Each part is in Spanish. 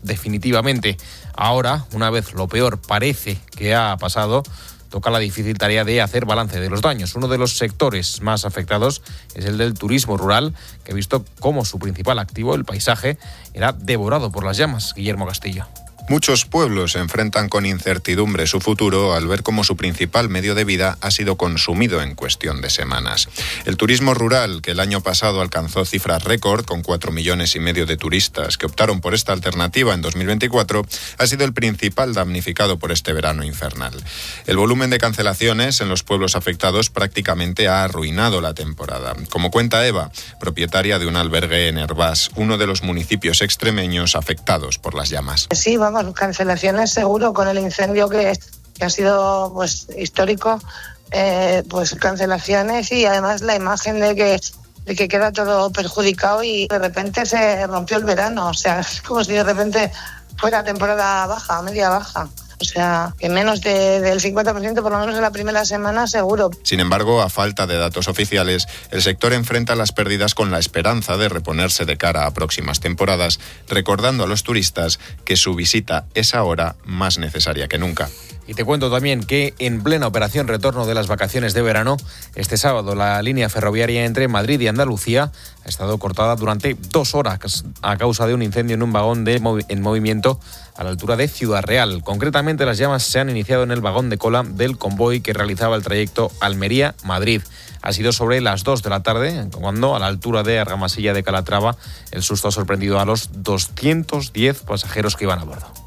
definitivamente. Ahora, una vez lo peor parece que ha pasado, toca la difícil tarea de hacer balance de los daños. Uno de los sectores más afectados es el del turismo rural, que ha visto cómo su principal activo, el paisaje, era devorado por las llamas. Guillermo Castillo. Muchos pueblos enfrentan con incertidumbre su futuro al ver cómo su principal medio de vida ha sido consumido en cuestión de semanas. El turismo rural, que el año pasado alcanzó cifras récord con 4,5 millones de turistas que optaron por esta alternativa en 2024, ha sido el principal damnificado por este verano infernal. El volumen de cancelaciones en los pueblos afectados prácticamente ha arruinado la temporada. Como cuenta Eva, propietaria de un albergue en Hervás, uno de los municipios extremeños afectados por las llamas. Sí, vamos, cancelaciones seguro con el incendio que ha sido pues histórico, pues cancelaciones y además la imagen de que queda todo perjudicado y de repente se rompió el verano, o sea, es como si de repente fuera temporada baja, media baja. O sea, que menos del 50%, por lo menos en la primera semana, seguro. Sin embargo, a falta de datos oficiales, el sector enfrenta las pérdidas con la esperanza de reponerse de cara a próximas temporadas, recordando a los turistas que su visita es ahora más necesaria que nunca. Y te cuento también que en plena operación retorno de las vacaciones de verano, este sábado la línea ferroviaria entre Madrid y Andalucía ha estado cortada durante 2 horas a causa de un incendio en un vagón en movimiento a la altura de Ciudad Real. Concretamente, las llamas se han iniciado en el vagón de cola del convoy que realizaba el trayecto Almería-Madrid. Ha sido sobre las 2 de la tarde, cuando a la altura de Argamasilla de Calatrava el susto ha sorprendido a los 210 pasajeros que iban a bordo.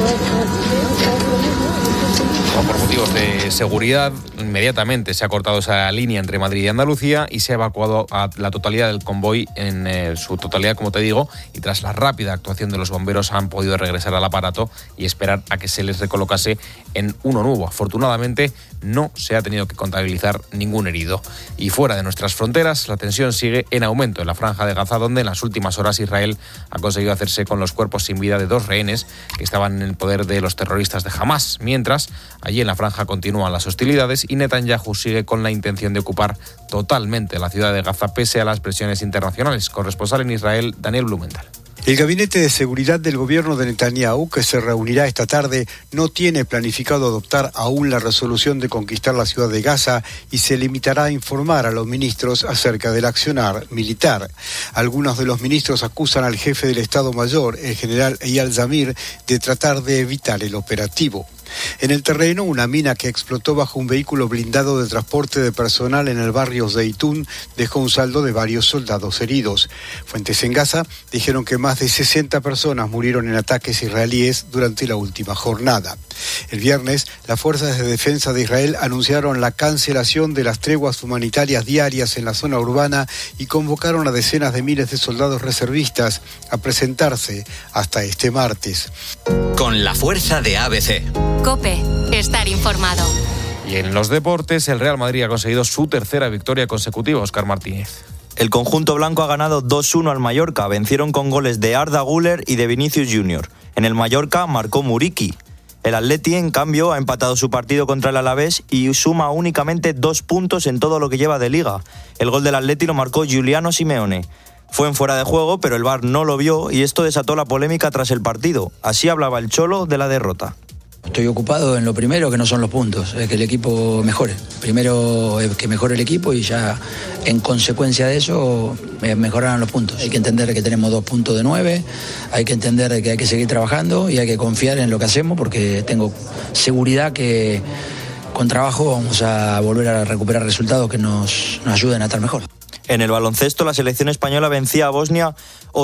Por motivos de seguridad, inmediatamente se ha cortado esa línea entre Madrid y Andalucía y se ha evacuado a la totalidad del convoy en su totalidad, como te digo, y tras la rápida actuación de los bomberos han podido regresar al aparato y esperar a que se les recolocase en uno nuevo. Afortunadamente no se ha tenido que contabilizar ningún herido. Y fuera de nuestras fronteras, la tensión sigue en aumento en la Franja de Gaza, donde en las últimas horas Israel ha conseguido hacerse con los cuerpos sin vida de 2 rehenes que estaban en el poder de los terroristas de Hamás. Mientras, allí en la franja continúan las hostilidades y Netanyahu sigue con la intención de ocupar totalmente la ciudad de Gaza pese a las presiones internacionales. Corresponsal en Israel, Daniel Blumenthal. El Gabinete de Seguridad del gobierno de Netanyahu, que se reunirá esta tarde, no tiene planificado adoptar aún la resolución de conquistar la ciudad de Gaza y se limitará a informar a los ministros acerca del accionar militar. Algunos de los ministros acusan al jefe del Estado Mayor, el general Eyal Zamir, de tratar de evitar el operativo. En el terreno, una mina que explotó bajo un vehículo blindado de transporte de personal en el barrio Zeitún dejó un saldo de varios soldados heridos. Fuentes en Gaza dijeron que más de 60 personas murieron en ataques israelíes durante la última jornada. El viernes, las fuerzas de defensa de Israel anunciaron la cancelación de las treguas humanitarias diarias en la zona urbana y convocaron a decenas de miles de soldados reservistas a presentarse hasta este martes. Con la fuerza de ABC. COPE, estar informado. Y en los deportes, el Real Madrid ha conseguido su tercera victoria consecutiva. Óscar Martínez. El conjunto blanco ha ganado 2-1 al Mallorca. Vencieron con goles de Arda Güler y de Vinicius Junior. En el Mallorca marcó Muriqui. El Atleti, en cambio, ha empatado su partido contra el Alavés y suma únicamente 2 puntos en todo lo que lleva de Liga. El gol del Atleti lo marcó Giuliano Simeone. Fue en fuera de juego, pero el VAR no lo vio y esto desató la polémica tras el partido. Así hablaba el Cholo de la derrota. Estoy ocupado en lo primero, que no son los puntos, es que el equipo mejore. Primero es que mejore el equipo y ya en consecuencia de eso mejorarán los puntos. Hay que entender que tenemos 2 puntos de 9, hay que entender que hay que seguir trabajando y hay que confiar en lo que hacemos porque tengo seguridad que con trabajo vamos a volver a recuperar resultados que nos ayuden a estar mejor. En el baloncesto, la selección española vencía a Bosnia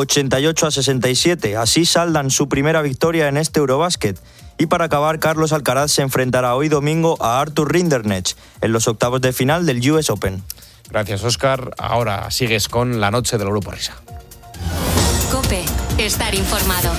88-67. Así saldan su primera victoria en este Eurobásquet. Y para acabar, Carlos Alcaraz se enfrentará hoy domingo a Arthur Rinderknecht en los octavos de final del US Open. Gracias, Óscar. Ahora sigues con la noche del Grupo Risa. COPE, estar informado.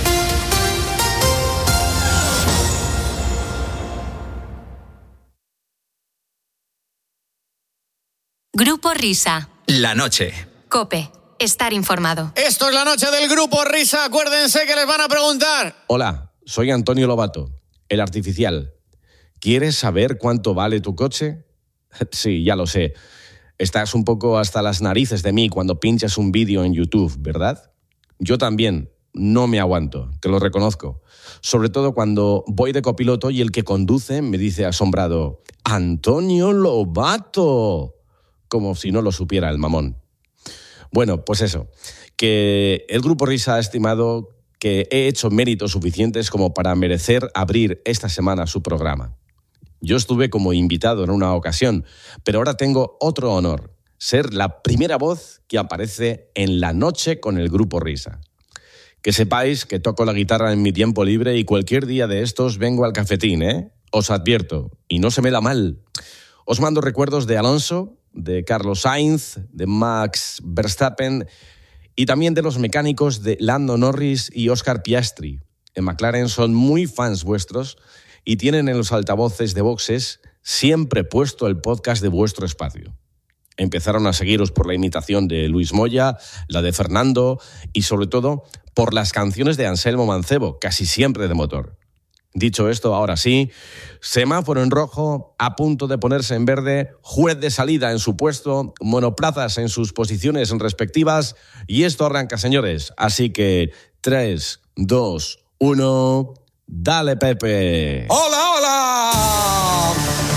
Grupo Risa. La noche. COPE, estar informado. Esto es la noche del Grupo Risa. Acuérdense que les van a preguntar. Hola, soy Antonio Lobato, el artificial. ¿Quieres saber cuánto vale tu coche? Sí, ya lo sé. Estás un poco hasta las narices de mí cuando pinchas un vídeo en YouTube, ¿verdad? Yo también. no me aguanto, te lo reconozco. Sobre todo cuando voy de copiloto y el que conduce me dice asombrado: ¡Antonio Lobato! Como si no lo supiera el mamón. Bueno, pues eso, que el Grupo Risa ha estimado que he hecho méritos suficientes como para merecer abrir esta semana su programa. Yo estuve como invitado en una ocasión, pero ahora tengo otro honor: ser la primera voz que aparece en La Noche con el Grupo Risa. Que sepáis que toco la guitarra en mi tiempo libre y cualquier día de estos vengo al cafetín, ¿eh? Os advierto, y no se me da mal. Os mando recuerdos de Alonso, de Carlos Sainz, de Max Verstappen y también de los mecánicos de Lando Norris y Oscar Piastri. En McLaren son muy fans vuestros y tienen en los altavoces de boxes siempre puesto el podcast de vuestro espacio. Empezaron a seguiros por la imitación de Luis Moya, la de Fernando y sobre todo por las canciones de Anselmo Mancebo, casi siempre de motor. Dicho esto, ahora sí, semáforo en rojo, a punto de ponerse en verde, juez de salida en su puesto, monoplazas en sus posiciones respectivas y esto arranca, señores. Así que 3, 2, 1, ¡dale, Pepe! ¡Hola, hola!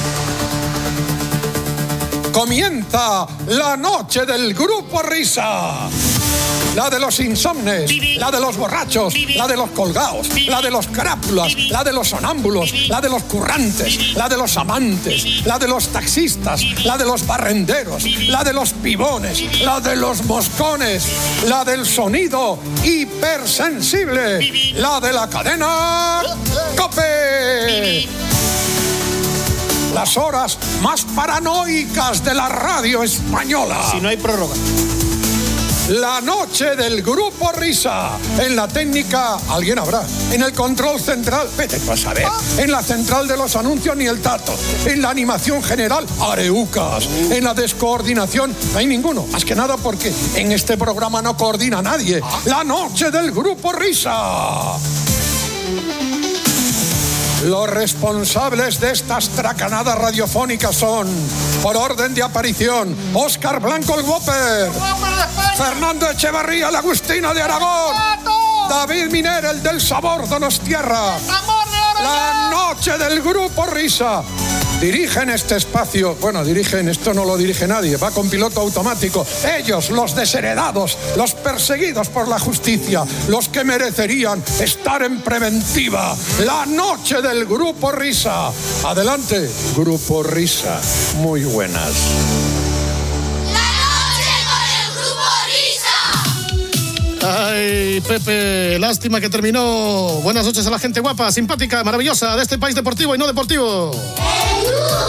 Comienza la noche del Grupo Risa. La de los insomnes, la de los borrachos, la de los colgados, la de los carápulas, la de los sonámbulos, la de los currantes, la de los amantes, la de los taxistas, la de los barrenderos, la de los pibones, la de los moscones, la del sonido hipersensible, la de la cadena COPE. Las horas más paranoicas de la radio española. Si no hay prórroga. La noche del Grupo Risa. En la técnica, alguien habrá. En el control central, vete tú a saber. En la central de los anuncios, ni el tato. En la animación general, areucas. En la descoordinación, no hay ninguno. Más que nada porque en este programa no coordina nadie. La noche del Grupo Risa. Los responsables de estas tracanadas radiofónicas son, por orden de aparición, Óscar Blanco el Whopper, Fernando Echevarría la Agustina de Aragón, David Miner el del Sabor Donostiarra. La noche del Grupo Risa. Dirigen este espacio, bueno, dirigen, esto no lo dirige nadie, va con piloto automático. Ellos, los desheredados, los perseguidos por la justicia, los que merecerían estar en preventiva. La noche del Grupo Risa. Adelante, Grupo Risa. Muy buenas. Ay, Pepe, lástima que terminó. Buenas noches a la gente guapa, simpática, maravillosa de este país deportivo y no deportivo. ¡El Grupo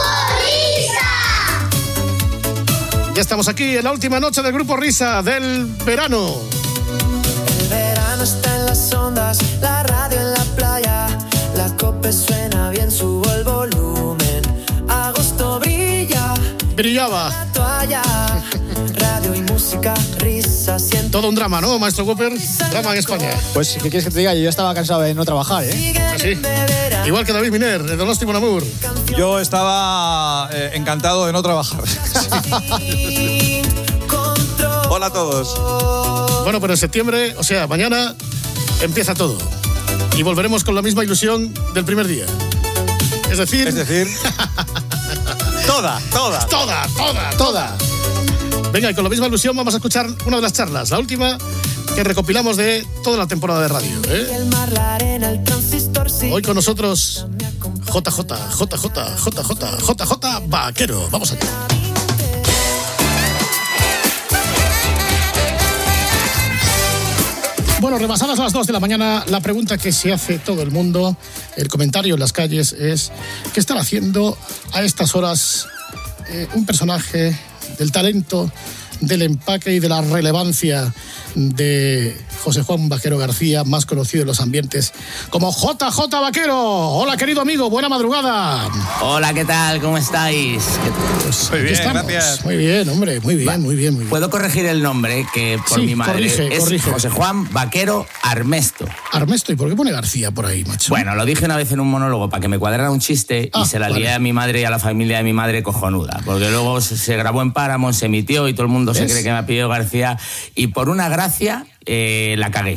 Risa! Ya estamos aquí en la última noche del Grupo Risa del verano. El verano está en las ondas, la radio en la playa, la COPE suena bien, subo el volumen. Agosto brilla. Brillaba. La toalla, radio y música, risa, siento. Todo un drama, ¿no, maestro Cooper? Drama en España. Pues, ¿qué quieres que te diga? Yo ya estaba cansado de no trabajar, ¿eh? ¿Así? Igual que David Miner, de Donosti Mon Amour. Yo estaba encantado de no trabajar. Hola a todos. Bueno, pero en septiembre, o sea, mañana, empieza todo. Y volveremos con la misma ilusión del primer día. Es decir... Toda. Venga, y con la misma ilusión vamos a escuchar una de las charlas, la última que recopilamos de toda la temporada de radio, ¿eh? Hoy con nosotros JJ Vaquero. Vamos allá. Bueno, rebasadas las 2 de la mañana, la pregunta que se hace todo el mundo, el comentario en las calles es: ¿qué están haciendo a estas horas un personaje del talento, del empaque y de la relevancia de José Juan Vaquero García, más conocido en los ambientes como JJ Vaquero? Hola, querido amigo, buena madrugada. Hola, ¿qué tal? ¿Cómo estáis? Pues muy bien, gracias. Muy bien, hombre, muy bien. ¿Puedo corregir el nombre? Que por mi madre corrige. José Juan Vaquero Armesto. Armesto, ¿y por qué pone García por ahí, macho? Bueno, lo dije una vez en un monólogo para que me cuadrara un chiste y se la lié a mi madre y a la familia de mi madre cojonuda, porque luego se grabó en Paramount, se emitió y todo el mundo se cree que me ha pedido García y por una gracia la cagué.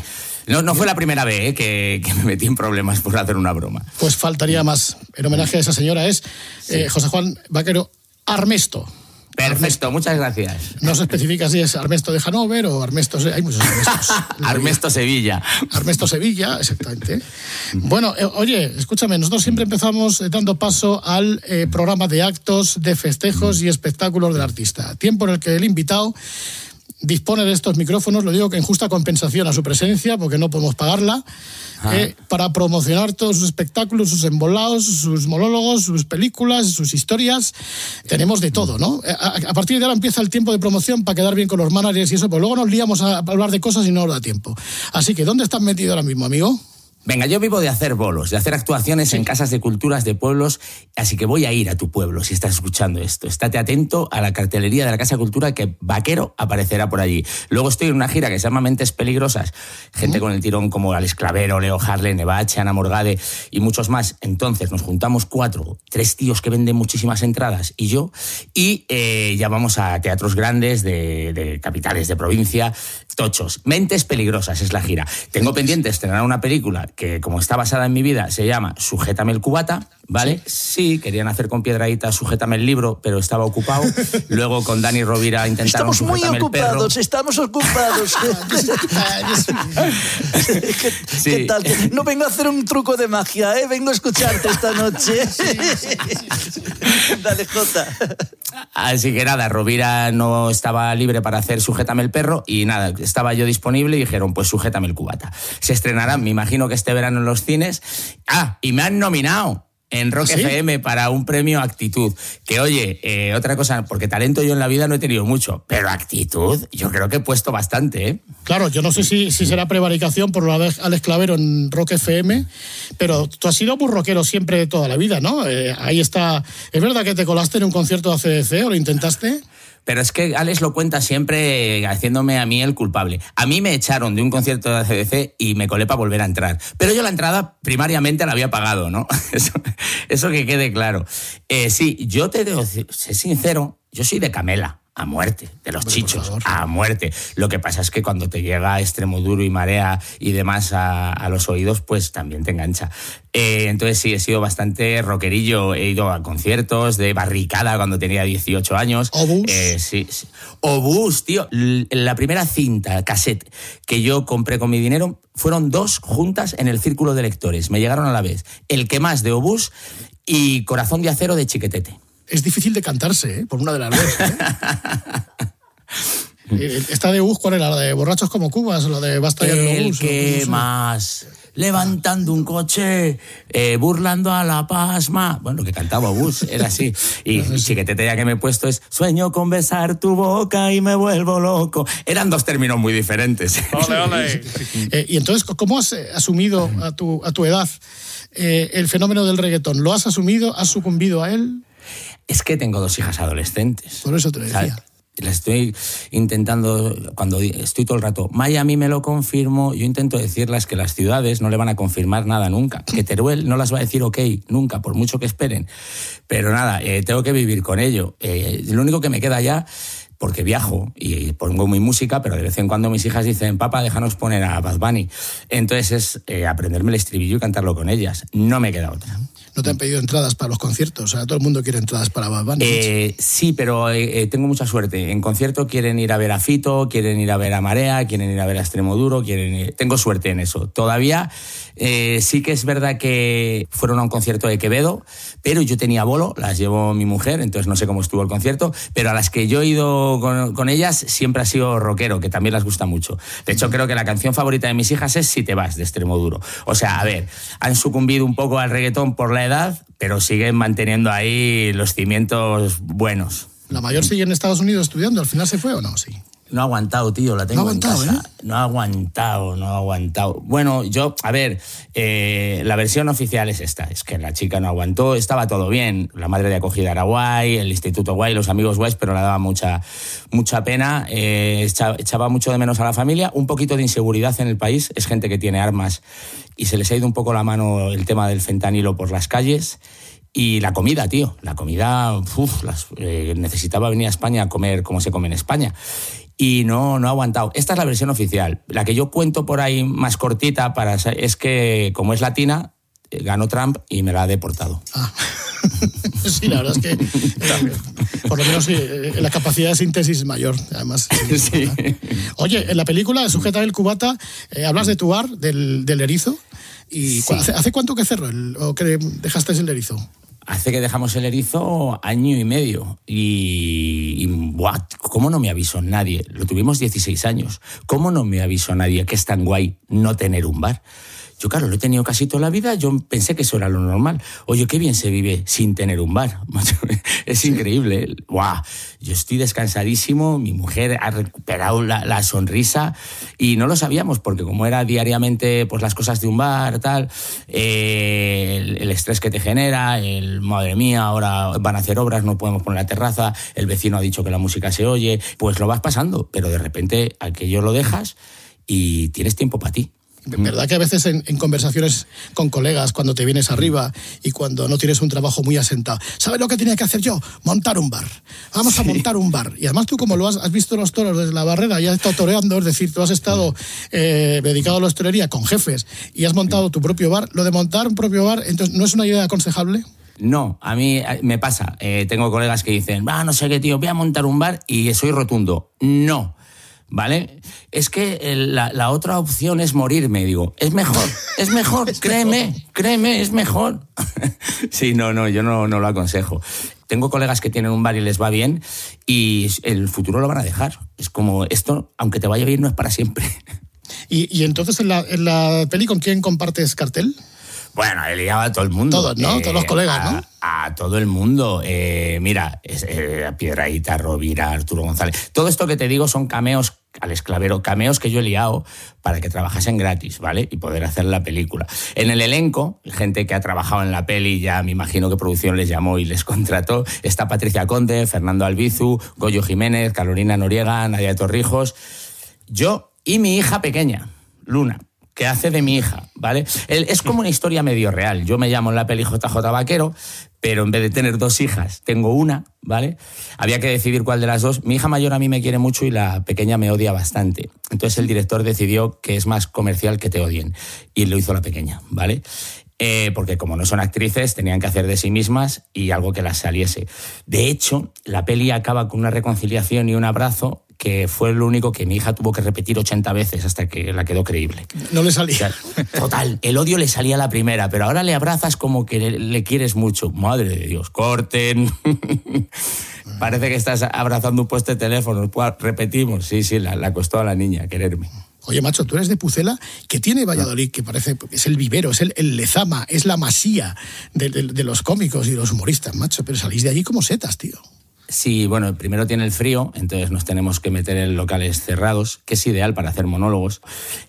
No fue la primera vez que me metí en problemas por hacer una broma. Pues faltaría más. En homenaje a esa señora es José Juan Vaquero Armesto. Perfecto, muchas gracias. No se especifica si es Armesto de Hannover o Armesto... Hay muchos Armestos. Armesto Sevilla. Armesto Sevilla, exactamente. Bueno, oye, escúchame, nosotros siempre empezamos dando paso al programa de actos, de festejos y espectáculos del artista. Tiempo en el que el invitado dispone de estos micrófonos, lo digo que en justa compensación a su presencia, porque no podemos pagarla, para promocionar todos sus espectáculos, sus embolados, sus monólogos, sus películas, sus historias. Tenemos de todo, ¿no? A partir de ahora empieza el tiempo de promoción para quedar bien con los managers y eso, pero luego nos liamos a hablar de cosas y no nos da tiempo. Así que, ¿dónde estás metido ahora mismo, amigo? Venga, yo vivo de hacer bolos, de hacer actuaciones en casas de culturas de pueblos, así que voy a ir a tu pueblo si estás escuchando esto. Estate atento a la cartelería de la Casa de Cultura, que Vaquero aparecerá por allí. Luego estoy en una gira que se llama Mentes Peligrosas, gente con el tirón como Alex Clavero, Leo Harley, Nevache, Ana Morgade y muchos más. Entonces nos juntamos 3 tíos que venden muchísimas entradas y yo, y ya vamos a teatros grandes de capitales de provincia, tochos. Mentes Peligrosas es la gira. Tengo pendiente estrenar una película que, como está basada en mi vida, se llama Sujétame el cubata, ¿vale? Sí, querían hacer con Piedrahíta Sujétame el libro, pero estaba ocupado. Luego con Dani Rovira intentaron Estamos muy Sujétame ocupados, el perro. estamos ocupados. ¿Qué tal? No vengo a hacer un truco de magia, vengo a escucharte esta noche. Dale, Jota. Así que nada, Rovira no estaba libre para hacer Sujétame el perro y nada, estaba yo disponible y dijeron, pues Sujétame el cubata. Se estrenará, me imagino que este verano en los cines. Y me han nominado en Rock FM para un premio Actitud. Que oye, otra cosa, porque talento yo en la vida no he tenido mucho, pero actitud yo creo que he puesto bastante, ¿eh? Claro, yo no sé si será prevaricación por lo de Alex Clavero en Rock FM, pero tú has sido muy rockero siempre toda la vida, ¿no? Ahí está. ¿Es verdad que te colaste en un concierto de ACDC o lo intentaste? Pero es que Alex lo cuenta siempre haciéndome a mí el culpable. A mí me echaron de un concierto de ACDC y me colé para volver a entrar. Pero yo la entrada primariamente la había pagado, ¿no? Eso que quede claro. Sí, yo te debo ser sincero, yo soy de Camela. A muerte, de los chichos, a muerte. Lo que pasa es que cuando te llega Extremoduro y Marea y demás a los oídos, pues también te engancha. Entonces sí, he sido bastante rockerillo. He ido a conciertos de Barricada cuando tenía 18 años. ¿Obús? Sí. Obús, tío. La primera cinta, cassette, que yo compré con mi dinero, fueron 2 juntas en el Círculo de Lectores. Me llegaron a la vez. El que más de Obús y Corazón de Acero de Chiquetete. Es difícil de cantarse, por una de las dos. ¿Esta de Bus cuál era? ¿La de Borrachos como Cubas o la de Basta ya de El Bus? que más... Levantando un coche, burlando a la pasma. Bueno, lo que cantaba Bus era así. Y Chiquetete ya que me he puesto es sueño con besar tu boca y me vuelvo loco. Eran 2 términos muy diferentes. Ole, ole. Y entonces, ¿cómo has asumido a tu edad el fenómeno del reggaetón? ¿Lo has asumido? ¿Has sucumbido a él? Es que tengo 2 hijas adolescentes. Por eso te lo decía. ¿Sabes? La estoy intentando, cuando estoy todo el rato, Miami me lo confirmo, yo intento decirles que las ciudades no le van a confirmar nada nunca, que Teruel no las va a decir ok nunca, por mucho que esperen. Pero nada, tengo que vivir con ello. Lo único que me queda ya, porque viajo y pongo mi música, pero de vez en cuando mis hijas dicen, papá, déjanos poner a Bad Bunny. Entonces es aprenderme el estribillo y cantarlo con ellas. No me queda otra. ¿No te han pedido entradas para los conciertos? O sea, todo el mundo quiere entradas para Bad Bunny. Sí, pero tengo mucha suerte. En concierto quieren ir a ver a Fito, quieren ir a ver a Marea, quieren ir a ver a Extremoduro, tengo suerte en eso. Todavía sí que es verdad que fueron a un concierto de Quevedo, pero yo tenía bolo, las llevó mi mujer, entonces no sé cómo estuvo el concierto, pero a las que yo he ido con ellas siempre ha sido rockero, que también les gusta mucho. De hecho, creo que la canción favorita de mis hijas es Si te vas, de Extremoduro. O sea, a ver, han sucumbido un poco al reggaetón por la edad, pero siguen manteniendo ahí los cimientos buenos. ¿La mayor sigue en Estados Unidos estudiando? ¿Al final se fue o no? Sí. No ha aguantado, tío, la tengo en casa. ¿Eh? No ha aguantado. Bueno, a ver, la versión oficial es esta, es que la chica no aguantó, estaba todo bien, la madre de acogida era guay, el instituto guay, los amigos guays, pero le daba mucha pena, echaba mucho de menos a la familia, un poquito de inseguridad en el país, es gente que tiene armas y se les ha ido un poco la mano el tema del fentanilo por las calles. Y la comida, tío, necesitaba venir a España a comer como se come en España. y no ha aguantado. Esta es la versión oficial. La que yo cuento por ahí más cortita es que, como es latina, ganó Trump y me la ha deportado. Sí, la verdad es que por lo menos la capacidad de síntesis es mayor, además. Sí. Oye, en la película Sujeta el cubata hablas de tu bar, del erizo. ¿Y sí. ¿Hace cuánto que cerró o que dejaste el erizo? Hace que dejamos el erizo 1 año y medio. Y ¡buah! ¿Cómo no me avisó nadie? Lo tuvimos 16 años. ¿Cómo no me avisó nadie que es tan guay no tener un bar? Yo, claro, lo he tenido casi toda la vida, yo pensé que eso era lo normal. Oye, qué bien se vive sin tener un bar. Es increíble. ¡Guau! Yo estoy descansadísimo, mi mujer ha recuperado la sonrisa y no lo sabíamos porque como era diariamente pues las cosas de un bar, tal, el estrés que te genera, madre mía, ahora van a hacer obras, no podemos poner la terraza, el vecino ha dicho que la música se oye, pues lo vas pasando, pero de repente aquello lo dejas y tienes tiempo para ti. ¿Verdad que a veces en conversaciones con colegas, cuando te vienes arriba y cuando no tienes un trabajo muy asentado, ¿sabes lo que tenía que hacer yo? Montar un bar. Vamos a montar un bar. Y además tú, como lo has visto los toros desde la barrera y has estado toreando, es decir, tú has estado dedicado a la hostelería con jefes y has montado tu propio bar. Lo de montar un propio bar, entonces, ¿no es una idea aconsejable? No, a mí me pasa. Tengo colegas que dicen, no sé qué, tío, voy a montar un bar y soy rotundo. No. ¿Vale? Es que la otra opción es morirme, digo, es mejor, créeme, es mejor. Sí, no, yo no lo aconsejo. Tengo colegas que tienen un bar y les va bien y el futuro lo van a dejar. Es como esto, aunque te vaya bien, no es para siempre. ¿Y entonces en la peli con quién compartes cartel? Bueno, he liado a todo el mundo. Todos, ¿no? Todos los colegas, ¿no? A todo el mundo. Mira, Piedrahíta, Rovira, Arturo González. Todo esto que te digo son cameos, Alex Clavero, cameos que yo he liado para que trabajasen gratis, ¿vale? Y poder hacer la película. En el elenco, gente que ha trabajado en la peli, ya me imagino que producción les llamó y les contrató. Está Patricia Conde, Fernando Albizu, Goyo Jiménez, Carolina Noriega, Nadia Torrijos. Yo y mi hija pequeña, Luna, que hace de mi hija, ¿vale? Es como una historia medio real. Yo me llamo en la peli JJ Vaquero, pero en vez de tener 2 hijas, tengo una, ¿vale? Había que decidir cuál de las 2. Mi hija mayor a mí me quiere mucho y la pequeña me odia bastante. Entonces el director decidió que es más comercial que te odien. Y lo hizo la pequeña, ¿vale? Porque como no son actrices, tenían que hacer de sí mismas y algo que las saliese. De hecho, la peli acaba con una reconciliación y un abrazo que fue lo único que mi hija tuvo que repetir 80 veces hasta que la quedó creíble. No le salía. O sea, total, el odio le salía a la primera, pero ahora le abrazas como que le quieres mucho. Madre de Dios, corten. Parece que estás abrazando un puesto de teléfono. Repetimos, sí, la costó a la niña quererme. Oye, macho, tú eres de Pucela, que tiene Valladolid, que parece que es el vivero, es el Lezama, es la masía de los cómicos y de los humoristas, macho, pero salís de allí como setas, tío. Sí, bueno, primero tiene el frío, entonces nos tenemos que meter en locales cerrados, que es ideal para hacer monólogos.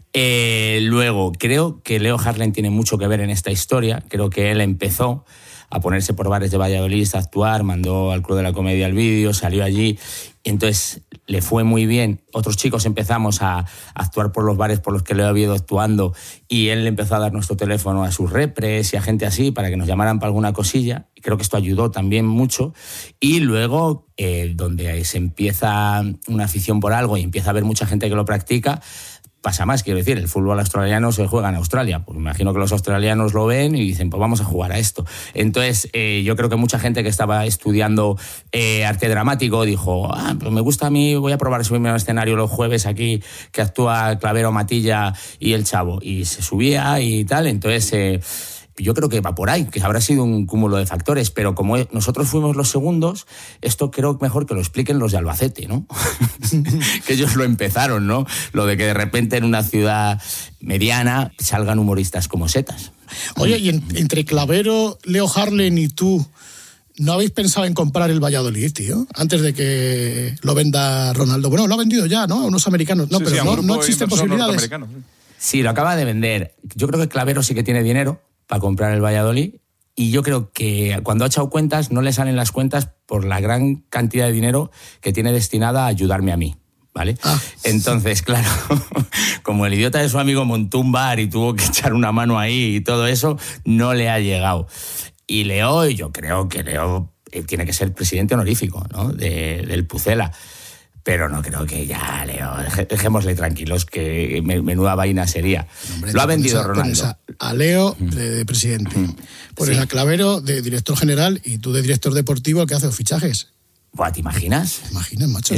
Luego, creo que Leo Harlem tiene mucho que ver en esta historia. Creo que él empezó a ponerse por bares de Valladolid, a actuar, mandó al Club de la Comedia el vídeo, salió allí, entonces le fue muy bien. Otros chicos empezamos a actuar por los bares por los que Leo había ido actuando y él le empezó a dar nuestro teléfono a sus repres y a gente así para que nos llamaran para alguna cosilla. Y creo que esto ayudó también mucho. Y luego, donde se empieza una afición por algo y empieza a haber mucha gente que lo practica, pasa más, quiero decir, el fútbol australiano se juega en Australia. Pues me imagino que los australianos lo ven y dicen, pues vamos a jugar a esto. Entonces, yo creo que mucha gente que estaba estudiando arte dramático dijo, pues me gusta a mí, voy a probar subirme al escenario los jueves aquí, que actúa Clavero, Matilla y el Chavo. Y se subía y tal, entonces... yo creo que va por ahí, que habrá sido un cúmulo de factores, pero como nosotros fuimos los segundos, esto creo mejor que lo expliquen los de Albacete, ¿no? Que ellos lo empezaron, ¿no? Lo de que de repente en una ciudad mediana salgan humoristas como setas. Oye, y entre Clavero, Leo Harlem y tú, ¿no habéis pensado en comprar el Valladolid, tío? Antes de que lo venda Ronaldo. Bueno, lo ha vendido ya, ¿no? A unos americanos. No, sí, pero no existen posibilidades. Sí, lo acaba de vender. Yo creo que Clavero sí que tiene dinero para comprar el Valladolid, y yo creo que cuando ha echado cuentas no le salen las cuentas por la gran cantidad de dinero que tiene destinada a ayudarme a mí, ¿vale? Entonces, claro, como el idiota de su amigo montó un bar y tuvo que echar una mano ahí y todo eso, no le ha llegado. Y Leo, yo creo que Leo tiene que ser presidente honorífico, ¿no? del Pucela. pero no creo que ya, Leo, dejémosle tranquilos, que menuda vaina sería. Hombre, lo ha vendido Ronaldo. Pones a Leo de presidente, pones a Clavero de director general y tú de director deportivo, el que hace los fichajes. Buah, ¿te imaginas? Imaginas, macho.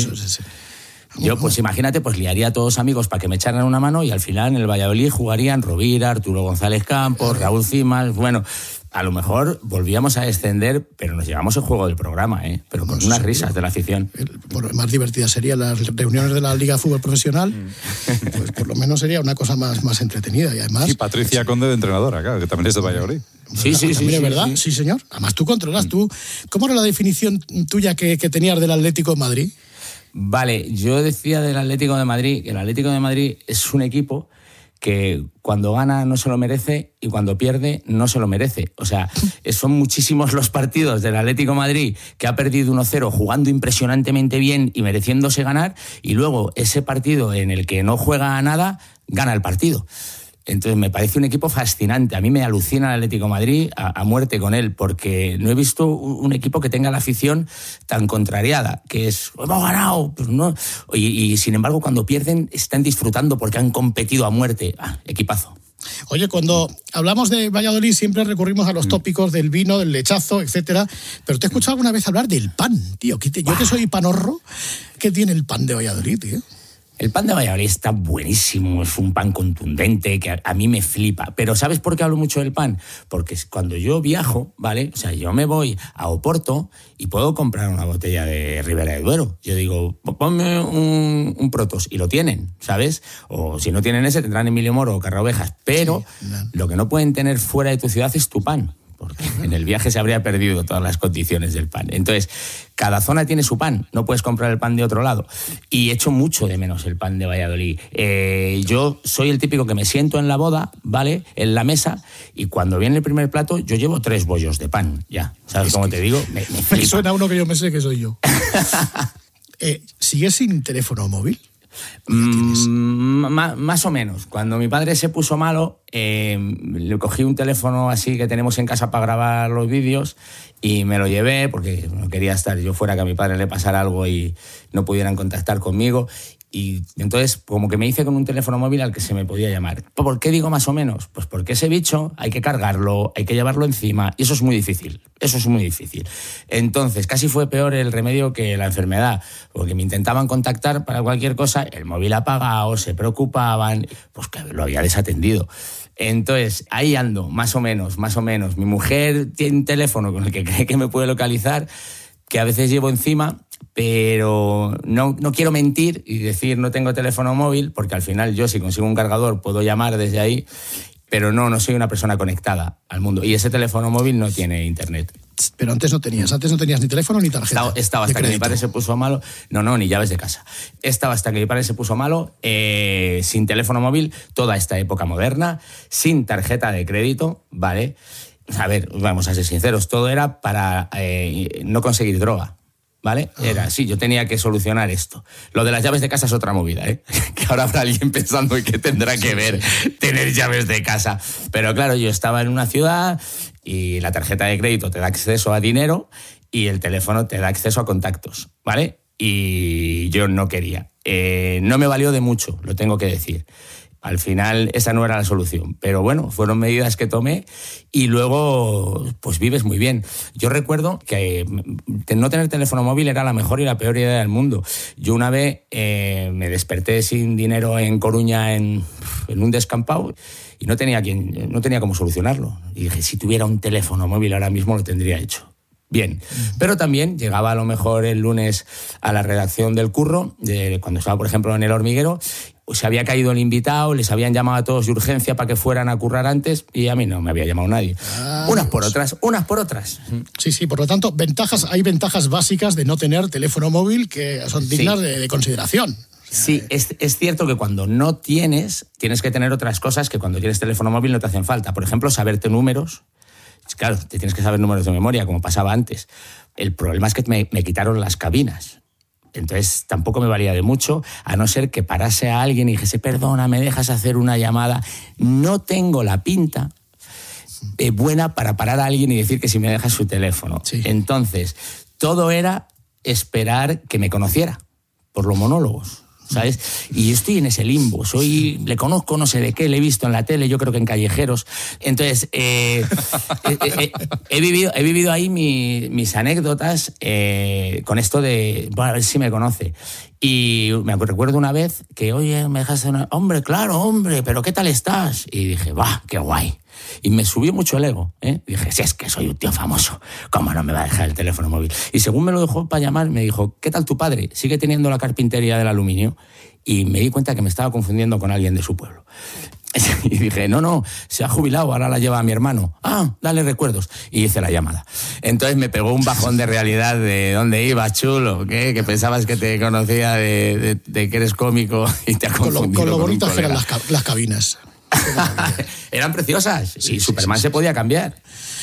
Yo, pues imagínate, pues liaría a todos amigos para que me echaran una mano y al final en el Valladolid jugarían Rovira, Arturo González Campos, Raúl Cimas. Bueno, a lo mejor volvíamos a descender, pero nos llevamos el juego del programa, pero con unas risas de la afición. Más divertidas serían las reuniones de la Liga de Fútbol Profesional, pues por lo menos sería una cosa más entretenida. Y además, sí, Patricia Conde de entrenadora, claro, que también es de Valladolid. Sí, ¿es verdad? Sí, señor. Además tú controlas, ¿cómo era la definición tuya que tenías del Atlético de Madrid? Vale, yo decía del Atlético de Madrid que el Atlético de Madrid es un equipo que cuando gana no se lo merece y cuando pierde no se lo merece. O sea, son muchísimos los partidos del Atlético de Madrid que ha perdido 1-0 jugando impresionantemente bien y mereciéndose ganar, y luego ese partido en el que no juega a nada, gana el partido. Entonces me parece un equipo fascinante. A mí me alucina el Atlético de Madrid a muerte con él, porque no he visto un equipo que tenga la afición tan contrariada, que es, hemos ganado, pues no. Y sin embargo, cuando pierden, están disfrutando porque han competido a muerte. Equipazo. Oye, cuando hablamos de Valladolid siempre recurrimos a los tópicos del vino, del lechazo, etcétera, pero te he escuchado alguna vez hablar del pan, tío. Yo que soy panorro, ¿qué tiene el pan de Valladolid, tío? El pan de Valladolid está buenísimo, es un pan contundente que a mí me flipa. Pero ¿sabes por qué hablo mucho del pan? Porque cuando yo viajo, ¿vale? O sea, yo me voy a Oporto y puedo comprar una botella de Ribera de Duero. Yo digo, ponme un Protos, y lo tienen, ¿sabes? O si no tienen ese, tendrán Emilio Moro o Carraovejas. Pero lo que no pueden tener fuera de tu ciudad es tu pan, porque en el viaje se habría perdido todas las condiciones del pan. Entonces, cada zona tiene su pan, no puedes comprar el pan de otro lado. Y echo mucho de menos el pan de Valladolid. Yo soy el típico que me siento en la boda, ¿vale?, en la mesa, y cuando viene el primer plato, yo llevo 3 bollos de pan, ya. ¿Sabes cómo te digo? Me flipa. Suena uno que yo me sé que soy yo. ¿Sigues sin teléfono móvil? Más o menos. Cuando mi padre se puso malo, le cogí un teléfono así que tenemos en casa para grabar los vídeos y me lo llevé porque no quería estar yo fuera, que a mi padre le pasara algo y no pudieran contactar conmigo. Y entonces como que me hice con un teléfono móvil al que se me podía llamar. ¿Por qué digo más o menos? Pues porque ese bicho hay que cargarlo, hay que llevarlo encima, y eso es muy difícil. Entonces casi fue peor el remedio que la enfermedad, porque me intentaban contactar para cualquier cosa, el móvil apagado, se preocupaban, pues que lo había desatendido. Entonces, ahí ando, más o menos. Mi mujer tiene un teléfono con el que cree que me puede localizar, que a veces llevo encima, pero no quiero mentir y decir no tengo teléfono móvil, porque al final yo, si consigo un cargador, puedo llamar desde ahí, pero no soy una persona conectada al mundo. Y ese teléfono móvil no tiene internet. Pero antes no tenías ni teléfono ni tarjeta. Estaba hasta que mi padre se puso malo. No, ni llaves de casa. Estaba hasta que mi padre se puso malo, sin teléfono móvil, toda esta época moderna, sin tarjeta de crédito, ¿vale? A ver, vamos a ser sinceros, todo era para no conseguir droga, ¿vale? Era así, yo tenía que solucionar esto. Lo de las llaves de casa es otra movida, ¿eh? Que ahora habrá alguien pensando en qué tendrá que ver tener llaves de casa. Pero claro, yo estaba en una ciudad y la tarjeta de crédito te da acceso a dinero y el teléfono te da acceso a contactos, ¿vale? Y yo no quería. No me valió de mucho, lo tengo que decir. Al final esa no era la solución, pero bueno, fueron medidas que tomé y luego pues vives muy bien. Yo recuerdo que no tener teléfono móvil era la mejor y la peor idea del mundo. Yo una vez me desperté sin dinero en Coruña en un descampado y no tenía cómo solucionarlo. Y dije, si tuviera un teléfono móvil ahora mismo lo tendría hecho. Bien, pero también llegaba a lo mejor el lunes a la redacción del curro, cuando estaba por ejemplo en El Hormiguero, se había caído el invitado, les habían llamado a todos de urgencia para que fueran a currar antes y a mí no me había llamado nadie. Unas por otras. Sí, por lo tanto, hay ventajas básicas de no tener teléfono móvil que son dignas de consideración. Sí, es cierto que cuando no tienes que tener otras cosas que cuando tienes teléfono móvil no te hacen falta. Por ejemplo, saberte números. Claro, te tienes que saber números de memoria, como pasaba antes. El problema es que me quitaron las cabinas. Entonces tampoco me valía de mucho, a no ser que parase a alguien y dijese, perdona, ¿me dejas hacer una llamada? No tengo la pinta buena para parar a alguien y decir que si me dejas su teléfono. Sí. Entonces, todo era esperar que me conociera. por los monólogos, ¿sabes? Y yo estoy en ese limbo. Le conozco no sé de qué, le he visto en la tele, yo creo que en Callejeros. Entonces, he vivido ahí mis anécdotas con esto de... Bueno, a ver si me conoce. Y me recuerdo una vez que, oye, me dejaste una... Hombre, claro, hombre, pero ¿qué tal estás? Y dije, va, qué guay. Y me subió mucho el ego, ¿eh? Dije, si es que soy un tío famoso, ¿cómo no me va a dejar el teléfono móvil? Y según me lo dejó para llamar, me dijo, ¿qué tal tu padre? ¿Sigue teniendo la carpintería del aluminio? Y me di cuenta que me estaba confundiendo con alguien de su pueblo. Y dije, no, se ha jubilado, ahora la lleva a mi hermano. Ah, dale recuerdos. Y hice la llamada. Entonces me pegó un bajón de realidad de dónde ibas, chulo, ¿qué? Que pensabas que te conocía de que eres cómico y te ha confundido con lo bonitas que eran las cabinas. Eran preciosas. Sí, Superman se podía cambiar.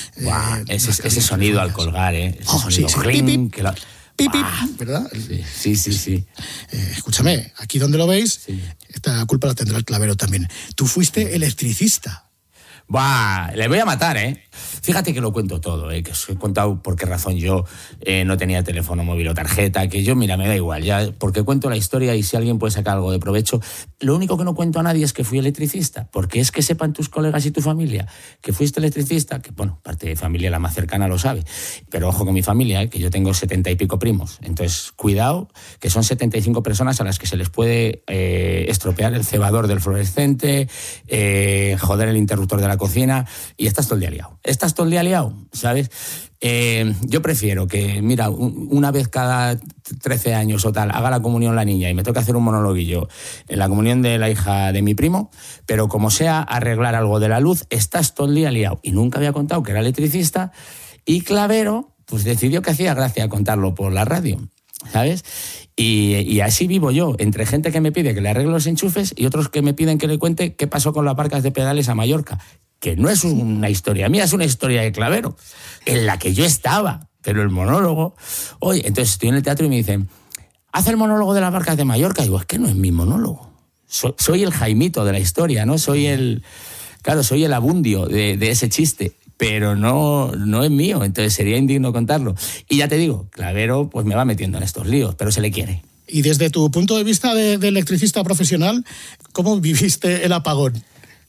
Ese sonido al colgar, ese sonido clink, que pip, ¿verdad? Sí. Escúchame, aquí donde lo veis, esta culpa la tendrá el Clavero también. Tú fuiste electricista. Buah, le voy a matar, ¿eh? Fíjate que lo cuento todo, que os he contado por qué razón yo no tenía teléfono móvil o tarjeta, que yo, mira, me da igual, ya, porque cuento la historia y si alguien puede sacar algo de provecho. Lo único que no cuento a nadie es que fui electricista, porque es que sepan tus colegas y tu familia que fuiste electricista, que bueno, parte de familia la más cercana lo sabe, pero ojo con mi familia, que yo tengo 70 y pico primos, entonces cuidado, que son 75 personas a las que se les puede estropear el cebador del fluorescente, joder el interruptor de la cocina, y estás todo el día liado, ¿sabes? Yo prefiero que, mira, una vez cada 13 años o tal, haga la comunión la niña y me toca hacer un monologuillo en la comunión de la hija de mi primo, pero como sea arreglar algo de la luz, estás todo el día liado. Y nunca había contado que era electricista, y Clavero pues decidió que hacía gracia contarlo por la radio, ¿sabes? Y así vivo yo, entre gente que me pide que le arregle los enchufes y otros que me piden que le cuente qué pasó con las barcas de pedales a Mallorca, que no es una historia mía, es una historia de Clavero, en la que yo estaba, pero el monólogo... Oye, entonces estoy en el teatro y me dicen, haz el monólogo de las barcas de Mallorca. Y digo, es que no es mi monólogo. Soy el Jaimito de la historia, ¿no? Soy el Abundio de ese chiste, pero no es mío, entonces sería indigno contarlo. Y ya te digo, Clavero pues me va metiendo en estos líos, pero se le quiere. Y desde tu punto de vista de electricista profesional, ¿cómo viviste el apagón?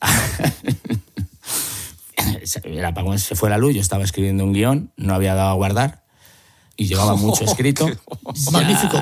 El apagón, se fue la luz, yo estaba escribiendo un guión, no había dado a guardar y llevaba mucho escrito. Magnífico.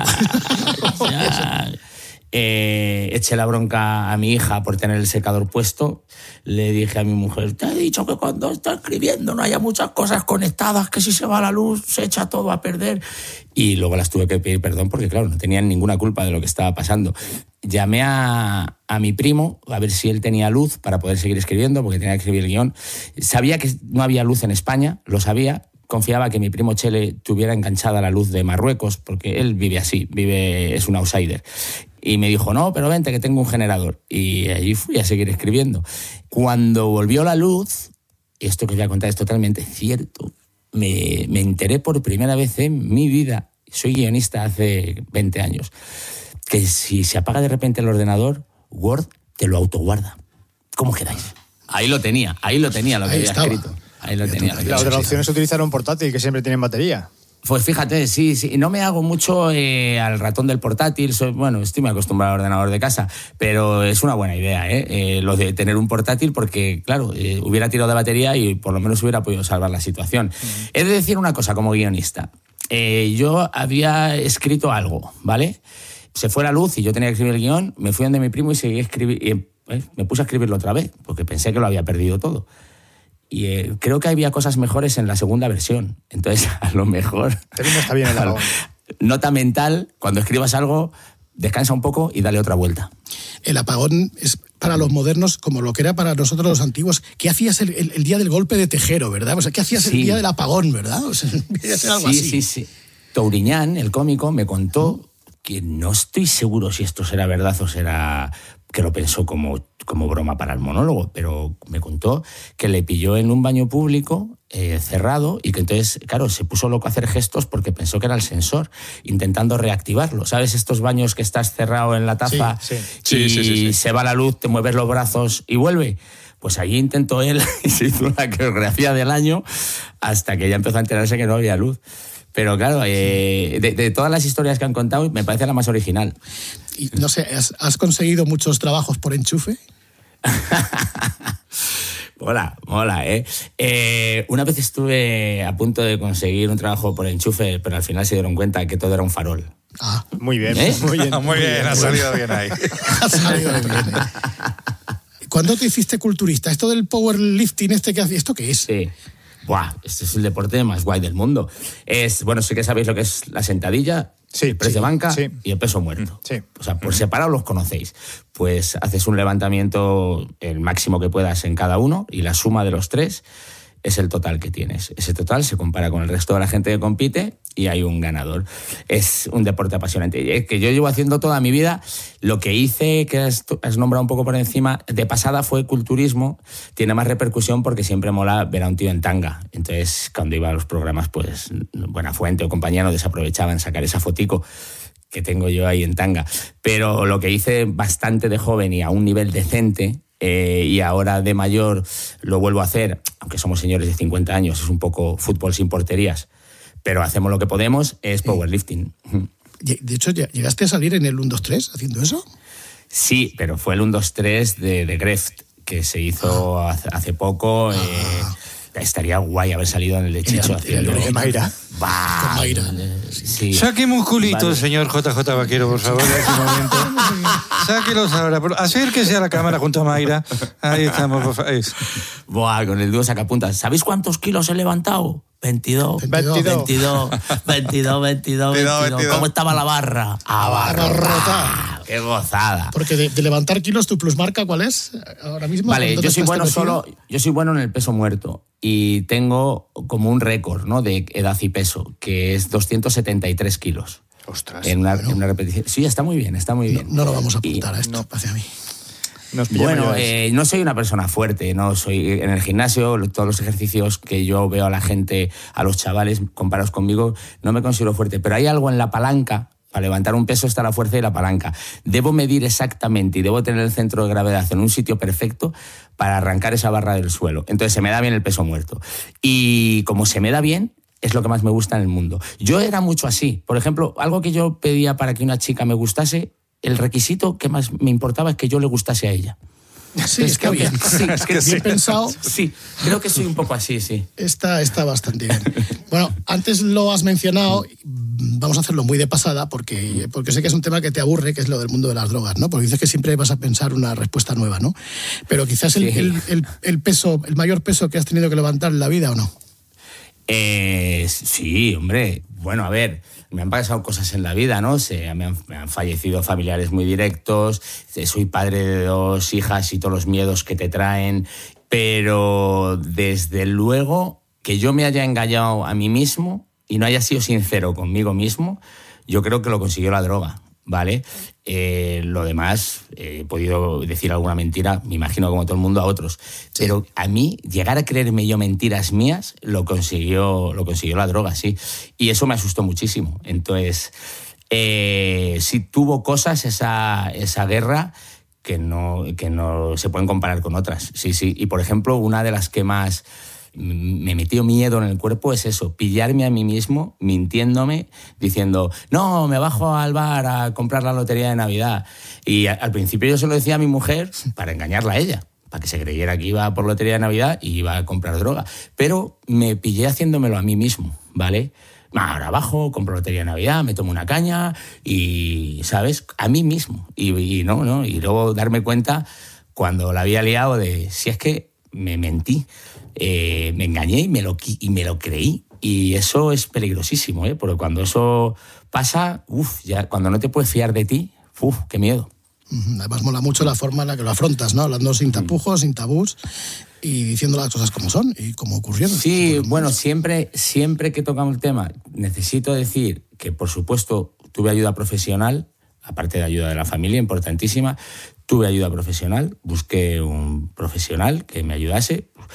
Eché la bronca a mi hija por tener el secador puesto. Le dije a mi mujer, te he dicho que cuando estás escribiendo no haya muchas cosas conectadas, que si se va la luz se echa todo a perder. Y luego las tuve que pedir perdón porque, claro, no tenían ninguna culpa de lo que estaba pasando. Llamé a mi primo a ver si él tenía luz para poder seguir escribiendo, porque tenía que escribir el guión. Sabía que no había luz en España, lo sabía. Confiaba que mi primo Chele tuviera enganchada la luz de Marruecos, porque él vive así, es un outsider. Y me dijo, no, pero vente que tengo un generador. Y allí fui a seguir escribiendo. Cuando volvió la luz, esto que os voy a contar es totalmente cierto, me enteré por primera vez en mi vida, soy guionista hace 20 años, que si se apaga de repente el ordenador, Word te lo autoguarda. ¿Cómo quedáis? Ahí lo tenía lo que había escrito. Ahí lo tenía. La otra opción es utilizar un portátil que siempre tiene batería. Pues fíjate, sí, no me hago mucho al ratón del portátil, estoy muy acostumbrado al ordenador de casa, pero es una buena idea, lo de tener un portátil, porque, claro, hubiera tirado de batería y por lo menos hubiera podido salvar la situación. He de decir una cosa como guionista, yo había escrito algo, ¿vale? Se fue la luz y yo tenía que escribir el guión, me fui donde mi primo y seguí me puse a escribirlo otra vez, porque pensé que lo había perdido todo. Y creo que había cosas mejores en la segunda versión. Entonces, a lo mejor... Pero no está bien el apagón. Nota mental, cuando escribas algo, descansa un poco y dale otra vuelta. El apagón es para los modernos como lo que era para nosotros los antiguos. ¿Qué hacías el día del golpe de Tejero, verdad? O sea, ¿qué hacías el día del apagón, verdad? O sea, algo así. Sí. Touriñán, el cómico, me contó que no estoy seguro si esto será verdad o será... que lo pensó como broma para el monólogo, pero me contó que le pilló en un baño público cerrado y que entonces, claro, se puso loco a hacer gestos porque pensó que era el sensor, intentando reactivarlo. ¿Sabes estos baños que estás cerrado en la taza y se va la luz, te mueves los brazos y vuelve? Pues allí intentó él y se hizo una coreografía del año hasta que ya empezó a enterarse que no había luz. Pero claro, de todas las historias que han contado, me parece la más original. Y no sé, ¿has conseguido muchos trabajos por enchufe? Mola, ¿eh? Una vez estuve a punto de conseguir un trabajo por enchufe, pero al final se dieron cuenta que todo era un farol. Ah, muy bien, muy bien, ha salido bien ahí. Ha salido bien. ¿Cuándo te hiciste culturista? Esto del powerlifting que hacías, ¿esto qué es? Sí. Buah, este es el deporte más guay del mundo. Bueno, sí que sabéis lo que es la sentadilla, el press de banca y el peso muerto. Sí. O sea, por separado los conocéis. Pues haces un levantamiento el máximo que puedas en cada uno y la suma de los 3 es el total que tienes. Ese total se compara con el resto de la gente que compite y hay un ganador. Es un deporte apasionante. Que yo llevo haciendo toda mi vida. Lo que hice, que has nombrado un poco por encima, de pasada fue culturismo. Tiene más repercusión porque siempre mola ver a un tío en tanga. Entonces, cuando iba a los programas, pues Buenafuente o compañía no desaprovechaban sacar esa fotico que tengo yo ahí en tanga. Pero lo que hice bastante de joven y a un nivel decente, y ahora de mayor lo vuelvo a hacer, aunque somos señores de 50 años, es un poco fútbol sin porterías, pero hacemos lo que podemos, es powerlifting. De hecho, ¿llegaste a salir en el 1-2-3 haciendo eso? Sí, pero fue el 1-2-3 de Greft, que se hizo hace poco. Estaría guay haber salido en el de Chicho. El de Mayra. Con Mayra. Sí. Saque musculito, señor JJ Vaquero, por favor, en este momento. Sáquelos ahora. Acérquese a la cámara junto a Mayra. Ahí estamos, por favor. Buah, con el dúo sacapuntas. ¿Sabéis cuántos kilos he levantado? 22. ¿Cómo estaba la barra? Abarrotada. ¡Qué gozada! Porque de levantar kilos, ¿tu plusmarca cuál es ahora mismo? Vale, yo soy bueno en el peso muerto y tengo como un récord, ¿no?, de edad y peso, que es 273 kilos. Ostras. En una repetición. Sí, está muy bien. No lo vamos a apuntar a esto, hacia mí. Bueno, no soy una persona fuerte, no soy en el gimnasio, todos los ejercicios que yo veo a la gente, a los chavales comparados conmigo, no me considero fuerte, pero hay algo en la palanca. Para levantar un peso está la fuerza y la palanca. Debo medir exactamente y debo tener el centro de gravedad en un sitio perfecto para arrancar esa barra del suelo. Entonces se me da bien el peso muerto. Y como se me da bien, es lo que más me gusta en el mundo. Yo era mucho así. Por ejemplo, algo que yo pedía para que una chica me gustase, el requisito que más me importaba es que yo le gustase a ella. Sí, está bien. Sí, es que bien pensado. Sí, creo que soy un poco así, sí. Está bastante bien. Bueno, antes lo has mencionado, vamos a hacerlo muy de pasada porque sé que es un tema que te aburre, que es lo del mundo de las drogas, ¿no? Porque dices que siempre vas a pensar una respuesta nueva, ¿no? Pero quizás el peso, el mayor peso que has tenido que levantar en la vida, ¿o no? Sí, hombre. Bueno, a ver, me han pasado cosas en la vida, ¿no? Me han fallecido familiares muy directos, soy padre de 2 hijas y todos los miedos que te traen, pero desde luego que yo me haya engañado a mí mismo y no haya sido sincero conmigo mismo, yo creo que lo consiguió la droga, ¿vale? Lo demás, he podido decir alguna mentira, me imagino como todo el mundo, a otros. Sí. Pero a mí, llegar a creerme yo mentiras mías, lo consiguió la droga, sí. Y eso me asustó muchísimo. Entonces, sí tuvo cosas esa guerra que no se pueden comparar con otras. Sí. Y, por ejemplo, una de las que más me metió miedo en el cuerpo es eso, pillarme a mí mismo mintiéndome, diciendo, no, me bajo al bar a comprar la lotería de Navidad. Y al principio yo se lo decía a mi mujer para engañarla a ella, para que se creyera que iba por lotería de Navidad y iba a comprar droga. Pero me pillé haciéndomelo a mí mismo, ¿vale? Ahora bajo, compro lotería de Navidad, me tomo una caña y, ¿sabes? A mí mismo. Y luego darme cuenta cuando la había liado de, si es que me mentí. Me engañé y me lo creí. Y eso es peligrosísimo, ¿eh? Porque cuando eso pasa, ya cuando no te puedes fiar de ti, qué miedo. Además mola mucho la forma en la que lo afrontas, ¿no? Hablando sin tapujos, sin tabús y diciendo las cosas como son y como ocurrieron. Sí, bueno, siempre que tocamos el tema, necesito decir que, por supuesto, tuve ayuda profesional, aparte de ayuda de la familia, importantísima. Tuve ayuda profesional, busqué un profesional que me ayudase.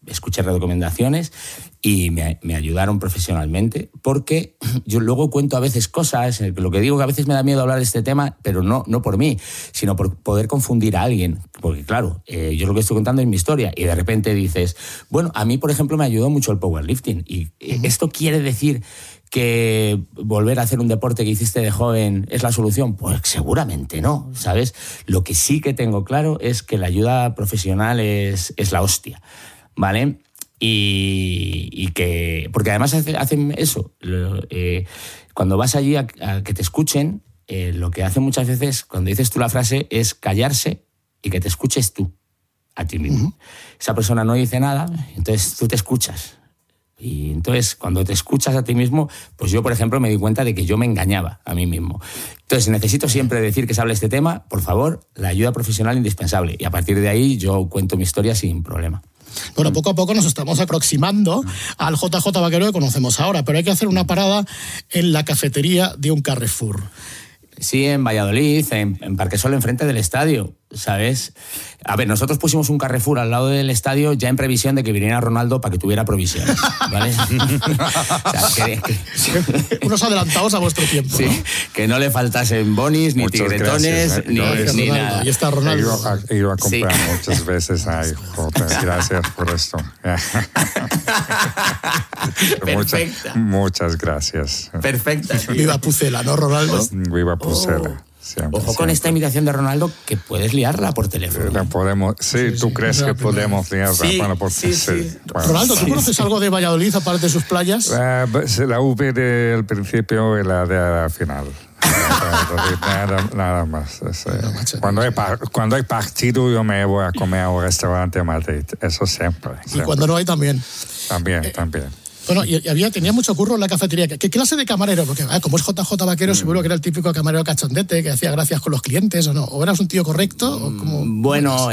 escuché recomendaciones y me ayudaron profesionalmente, porque yo luego cuento a veces cosas, lo que digo que a veces me da miedo hablar de este tema, pero no por mí, sino por poder confundir a alguien, porque claro, yo lo que estoy contando es mi historia y de repente dices, bueno, a mí por ejemplo me ayudó mucho el powerlifting y esto quiere decir que volver a hacer un deporte que hiciste de joven es la solución. Pues seguramente no, ¿sabes? Lo que sí que tengo claro es que la ayuda profesional es la hostia, ¿vale? Y que... Porque además hacen eso. Cuando vas allí a que te escuchen, lo que hacen muchas veces, cuando dices tú la frase, es callarse y que te escuches tú, a ti mismo. Esa persona no dice nada, entonces tú te escuchas. Y entonces, cuando te escuchas a ti mismo, pues yo, por ejemplo, me di cuenta de que yo me engañaba a mí mismo. Entonces, necesito siempre decir que se hable este tema, por favor, la ayuda profesional indispensable. Y a partir de ahí yo cuento mi historia sin problema. Bueno, poco a poco nos estamos aproximando al JJ Vaquero que conocemos ahora, pero hay que hacer una parada en la cafetería de un Carrefour. Sí, en Valladolid, en Parquesol, enfrente del estadio, ¿sabes? A ver, nosotros pusimos un Carrefour al lado del estadio ya en previsión de que viniera Ronaldo para que tuviera provisiones, ¿vale? O sea, unos adelantados a vuestro tiempo, sí, ¿no? Que no le faltasen bonis, ni muchas tigretones, gracias, ni nada. Y está Ronaldo. He ido a comprar muchas veces. Ay, joder, gracias por esto. Perfecta. Muchas gracias. Perfecta. Viva Pucela, ¿no, Ronaldo? Viva Pucela. Siempre, Ojo con esta imitación de Ronaldo, que puedes liarla por teléfono. Podemos, sí, ¿tú crees que podemos liarla? Sí, bueno, sí. Bueno, Ronaldo, ¿tú conoces algo de Valladolid aparte de sus playas? La V del principio y la de la final. Nada más. Cuando hay partido yo me voy a comer a un restaurante en Madrid. Eso siempre. Y cuando no hay también. También. Bueno, tenía mucho curro en la cafetería. ¿Qué clase de camarero? Porque como es JJ Vaquero, seguro que era el típico camarero cachondete que hacía gracias con los clientes, ¿o no? ¿O eras un tío correcto? ¿O cómo? Bueno,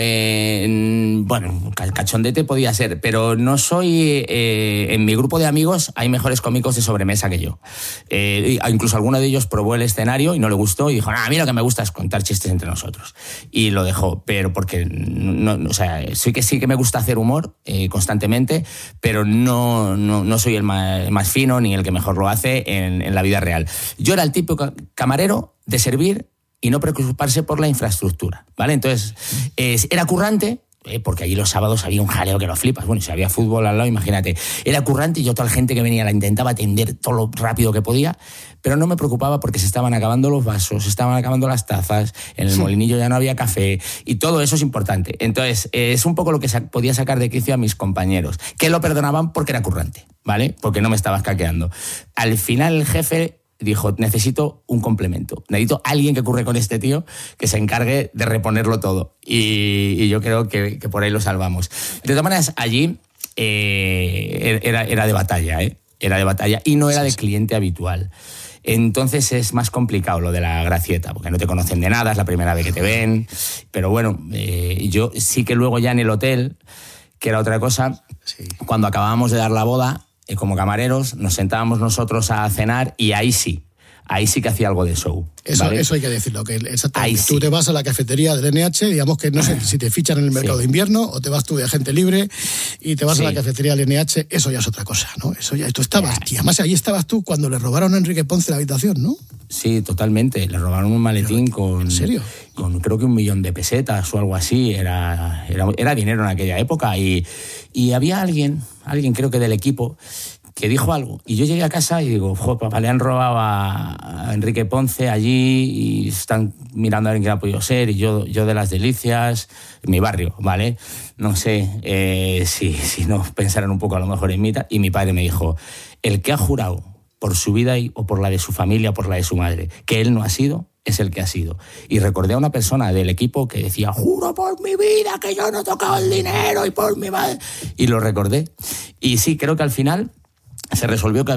cachondete podía ser, pero no soy... en mi grupo de amigos hay mejores cómicos de sobremesa que yo. Incluso alguno de ellos probó el escenario y no le gustó y dijo, a mí lo que me gusta es contar chistes entre nosotros. Y lo dejó, pero porque... sí que me gusta hacer humor constantemente, pero no soy el más fino ni el que mejor lo hace en la vida real. Yo era el típico camarero de servir y no preocuparse por la infraestructura, ¿vale? Entonces, era currante, porque allí los sábados había un jaleo que lo flipas. Bueno, si había fútbol al lado, imagínate. Era currante y yo toda la gente que venía la intentaba atender todo lo rápido que podía, pero no me preocupaba porque se estaban acabando los vasos, se estaban acabando las tazas, en el molinillo ya no había café y todo eso es importante. Entonces, es un poco lo que podía sacar de quicio a mis compañeros, que lo perdonaban porque era currante, ¿vale? Porque no me estaba escaqueando. Al final el jefe dijo, necesito un complemento, necesito alguien que curre con este tío que se encargue de reponerlo todo. Y yo creo que por ahí lo salvamos. De todas maneras, allí era de batalla, era de batalla y no era de cliente habitual. Entonces es más complicado lo de la gracieta, porque no te conocen de nada, es la primera vez que te ven. Pero bueno, yo sí que luego ya en el hotel, que era otra cosa, cuando acabábamos de dar la boda, como camareros, nos sentábamos nosotros a cenar y ahí sí que hacía algo de show. ¿vale? Eso hay que decirlo, que exactamente. Tú te vas a la cafetería del NH, digamos que no sé si te fichan en el mercado de invierno o te vas tú de agente libre y te vas a la cafetería del NH, eso ya es otra cosa, ¿no? Eso ya, tú estabas, y además ahí estabas tú cuando le robaron a Enrique Ponce la habitación, ¿no? Sí, totalmente. Le robaron un maletín con... ¿En serio? Con creo que 1 millón de pesetas o algo así. Era dinero en aquella época y había alguien creo que del equipo, que dijo algo. Y yo llegué a casa y digo, papá, le han robado a Enrique Ponce allí y están mirando a ver quién ha podido ser. Y yo de las Delicias, en mi barrio, ¿vale? No sé si no pensaran un poco a lo mejor en mí. Y mi padre me dijo, el que ha jurado por su vida o por la de su familia o por la de su madre, que él no ha sido, es el que ha sido. Y recordé a una persona del equipo que decía, juro por mi vida que yo no he tocado el dinero y por mi madre. Y lo recordé. Y sí, creo que al final se resolvió que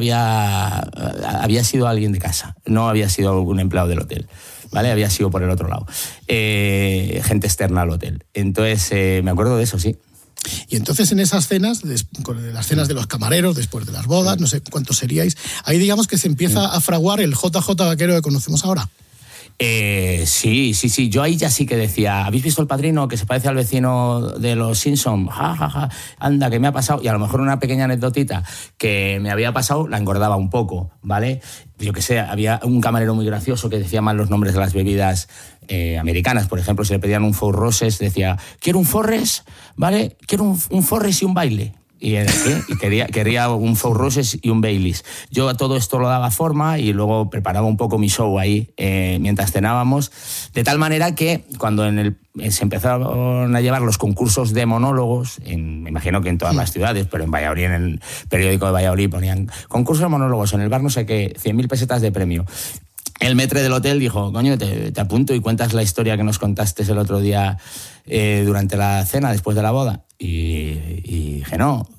había sido alguien de casa, no había sido un empleado del hotel, ¿vale? Había sido por el otro lado. Gente externa al hotel. Entonces, me acuerdo de eso, sí. Y entonces en esas cenas, las cenas de los camareros, después de las bodas, no sé cuántos seríais, ahí digamos que se empieza a fraguar el JJ Vaquero que conocemos ahora. Sí. Yo ahí ya sí que decía, ¿habéis visto El Padrino que se parece al vecino de los Simpson? Ja, ja, ja. Anda, ¿qué me ha pasado? Y a lo mejor una pequeña anecdotita que me había pasado la engordaba un poco, ¿vale? Yo qué sé, había un camarero muy gracioso que decía mal los nombres de las bebidas americanas. Por ejemplo, si le pedían un Four Roses, decía, quiero un Forres, ¿vale? Quiero un Forres y un baile. Y quería un Four Roses y un Baileys. Yo a todo esto lo daba forma y luego preparaba un poco mi show ahí mientras cenábamos, de tal manera que cuando se empezaron a llevar los concursos de monólogos, me imagino que en todas las ciudades, pero en Valladolid, en el periódico de Valladolid ponían concursos de monólogos en el bar, no sé qué, 100.000 pesetas de premio. El maître del hotel dijo, coño, te apunto y cuentas la historia que nos contaste el otro día durante la cena, después de la boda. Y dije, no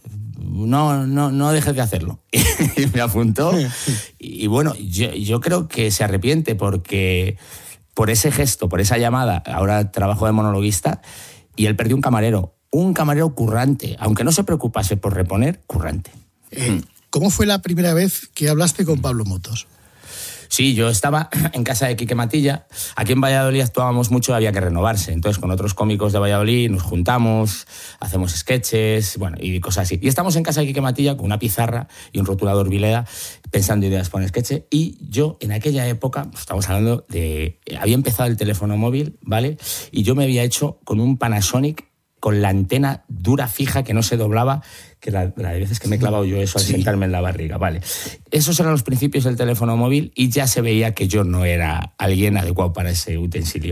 dejes de hacerlo. Y me apuntó. Y bueno, yo creo que se arrepiente porque por ese gesto, por esa llamada, ahora trabajo de monologuista, y él perdió un camarero currante, aunque no se preocupase por reponer, currante. ¿Cómo fue la primera vez que hablaste con Pablo Motos? Sí, yo estaba en casa de Quique Matilla. Aquí en Valladolid actuábamos mucho, había que renovarse. Entonces, con otros cómicos de Valladolid nos juntamos, hacemos sketches, bueno, y cosas así. Y estamos en casa de Quique Matilla con una pizarra y un rotulador Vileda pensando ideas para un sketch. Y yo, en aquella época, estamos hablando de... Había empezado el teléfono móvil, ¿vale? Y yo me había hecho con un Panasonic con la antena dura, fija, que no se doblaba, que la de veces que me he clavado yo eso al sentarme en la barriga, vale. Esos eran los principios del teléfono móvil y ya se veía que yo no era alguien adecuado para ese utensilio.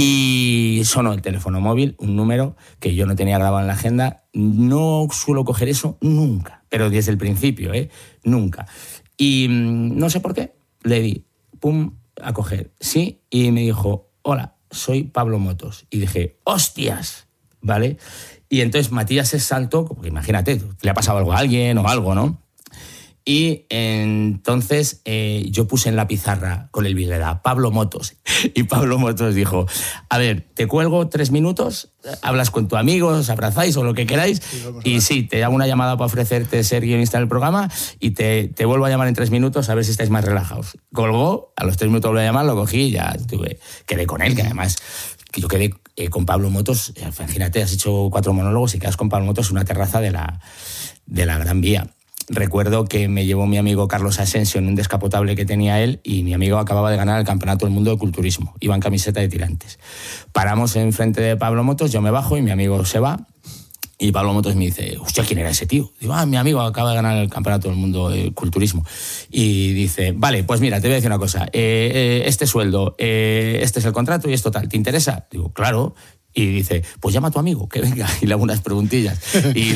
Y sonó el teléfono móvil, un número que yo no tenía grabado en la agenda. No suelo coger eso nunca, pero desde el principio, nunca. Y no sé por qué, le di, pum, a coger, sí, y me dijo, hola, soy Pablo Motos. Y dije, ¡hostias! ¿Vale? Y entonces Matías se saltó, porque imagínate, le ha pasado algo a alguien o algo, ¿no? Y entonces yo puse en la pizarra con el Vileda, Pablo Motos. Y Pablo Motos dijo, a ver, te cuelgo 3 minutos, hablas con tu amigo, os abrazáis o lo que queráis, y sí, te hago una llamada para ofrecerte ser guionista del programa y te vuelvo a llamar en 3 minutos a ver si estáis más relajados. Colgó, a los 3 minutos volví a llamar, lo cogí y ya quedé con él, que además... que yo quedé con Pablo Motos, imagínate, has hecho 4 monólogos y quedas con Pablo Motos en una terraza de la Gran Vía. Recuerdo que me llevó mi amigo Carlos Asensio en un descapotable que tenía él y mi amigo acababa de ganar el Campeonato del Mundo de Culturismo. Iba en camiseta de tirantes. Paramos enfrente de Pablo Motos, yo me bajo y mi amigo se va. Y Pablo Motos me dice, hostia, ¿quién era ese tío? Digo, mi amigo acaba de ganar el Campeonato del Mundo de Culturismo. Y dice, vale, pues mira, te voy a decir una cosa. Este sueldo, este es el contrato y esto tal. ¿Te interesa? Digo, claro. Y dice, pues llama a tu amigo, que venga. Y le hago unas preguntillas. Y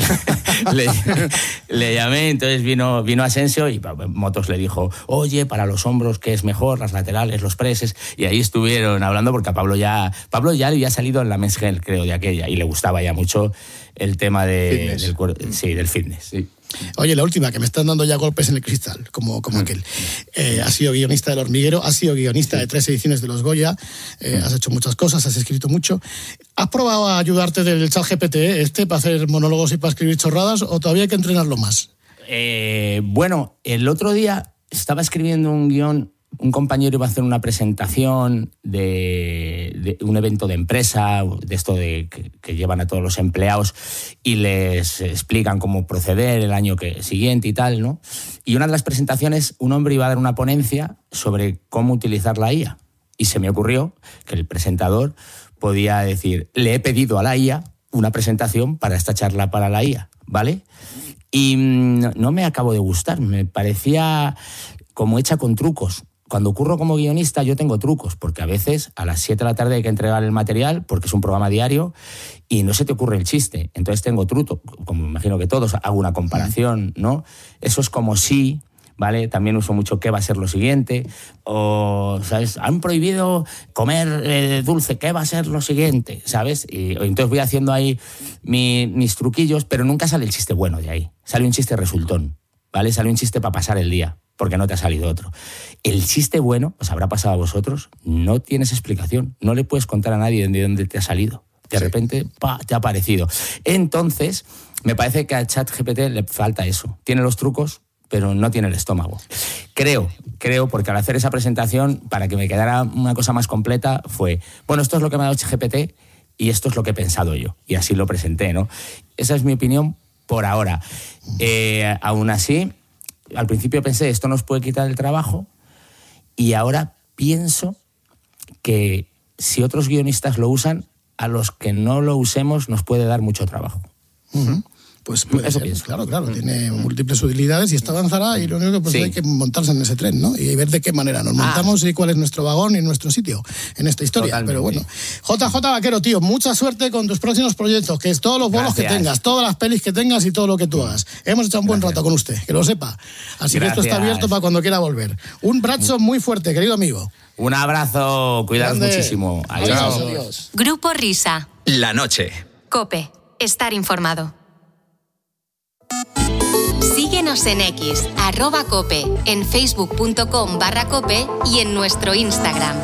le llamé, entonces vino Asensio y Motos le dijo, oye, para los hombros, ¿qué es mejor? Las laterales, los preses. Y ahí estuvieron hablando porque a Pablo ya le había salido en la Mesgel, creo, de aquella. Y le gustaba ya mucho el tema del fitness. Sí. Oye, la última, que me están dando ya golpes en el cristal, como aquel. Has sido guionista del Hormiguero, has sido guionista de 3 ediciones de Los Goya, has hecho muchas cosas, has escrito mucho. ¿Has probado a ayudarte del ChatGPT para hacer monólogos y para escribir chorradas o todavía hay que entrenarlo más? Bueno, el otro día estaba escribiendo un guión. Un compañero iba a hacer una presentación de un evento de empresa, de esto que llevan a todos los empleados y les explican cómo proceder el año siguiente y tal, ¿no? Y una de las presentaciones, un hombre iba a dar una ponencia sobre cómo utilizar la IA. Y se me ocurrió que el presentador podía decir, le he pedido a la IA una presentación para esta charla para la IA, ¿vale? Y no me acabó de gustar, me parecía como hecha con trucos. Cuando curro como guionista yo tengo trucos, porque a veces a las 7 de la tarde hay que entregar el material, porque es un programa diario, y no se te ocurre el chiste. Entonces tengo truco, como me imagino que todos, hago una comparación, ¿no? Eso es como sí, ¿vale? También uso mucho qué va a ser lo siguiente, o, ¿sabes? Han prohibido comer dulce, ¿qué va a ser lo siguiente? ¿Sabes? Y entonces voy haciendo ahí mis truquillos, pero nunca sale el chiste bueno de ahí. Sale un chiste resultón, ¿vale? Sale un chiste para pasar el día, porque no te ha salido otro. El chiste bueno, os habrá pasado a vosotros, no tienes explicación, no le puedes contar a nadie de dónde te ha salido. De repente, te ha aparecido. Entonces, me parece que a ChatGPT le falta eso. Tiene los trucos, pero no tiene el estómago. Creo, porque al hacer esa presentación, para que me quedara una cosa más completa, fue, bueno, esto es lo que me ha dado ChatGPT y esto es lo que he pensado yo. Y así lo presenté, ¿no? Esa es mi opinión por ahora. Aún así, al principio pensé, esto nos puede quitar el trabajo, y ahora pienso que si otros guionistas lo usan, a los que no lo usemos nos puede dar mucho trabajo. Pues puede ser, claro, tiene múltiples utilidades y esto avanzará, y lo único que hay que montarse en ese tren, ¿no? Y ver de qué manera nos montamos y cuál es nuestro vagón y nuestro sitio en esta historia. Totalmente. Pero bueno, JJ Vaquero, tío, mucha suerte con tus próximos proyectos, que es todos los bolos que tengas, todas las pelis que tengas y todo lo que tú hagas. Hemos echado un buen rato con usted, que lo sepa. Así que esto está abierto para cuando quiera volver. Un brazo muy fuerte, querido amigo. Un abrazo, cuidaos muchísimo. Adiós. Grupo Risa. La noche. COPE. Estar informado. Síguenos en X, @cope, en facebook.com/cope y en nuestro Instagram.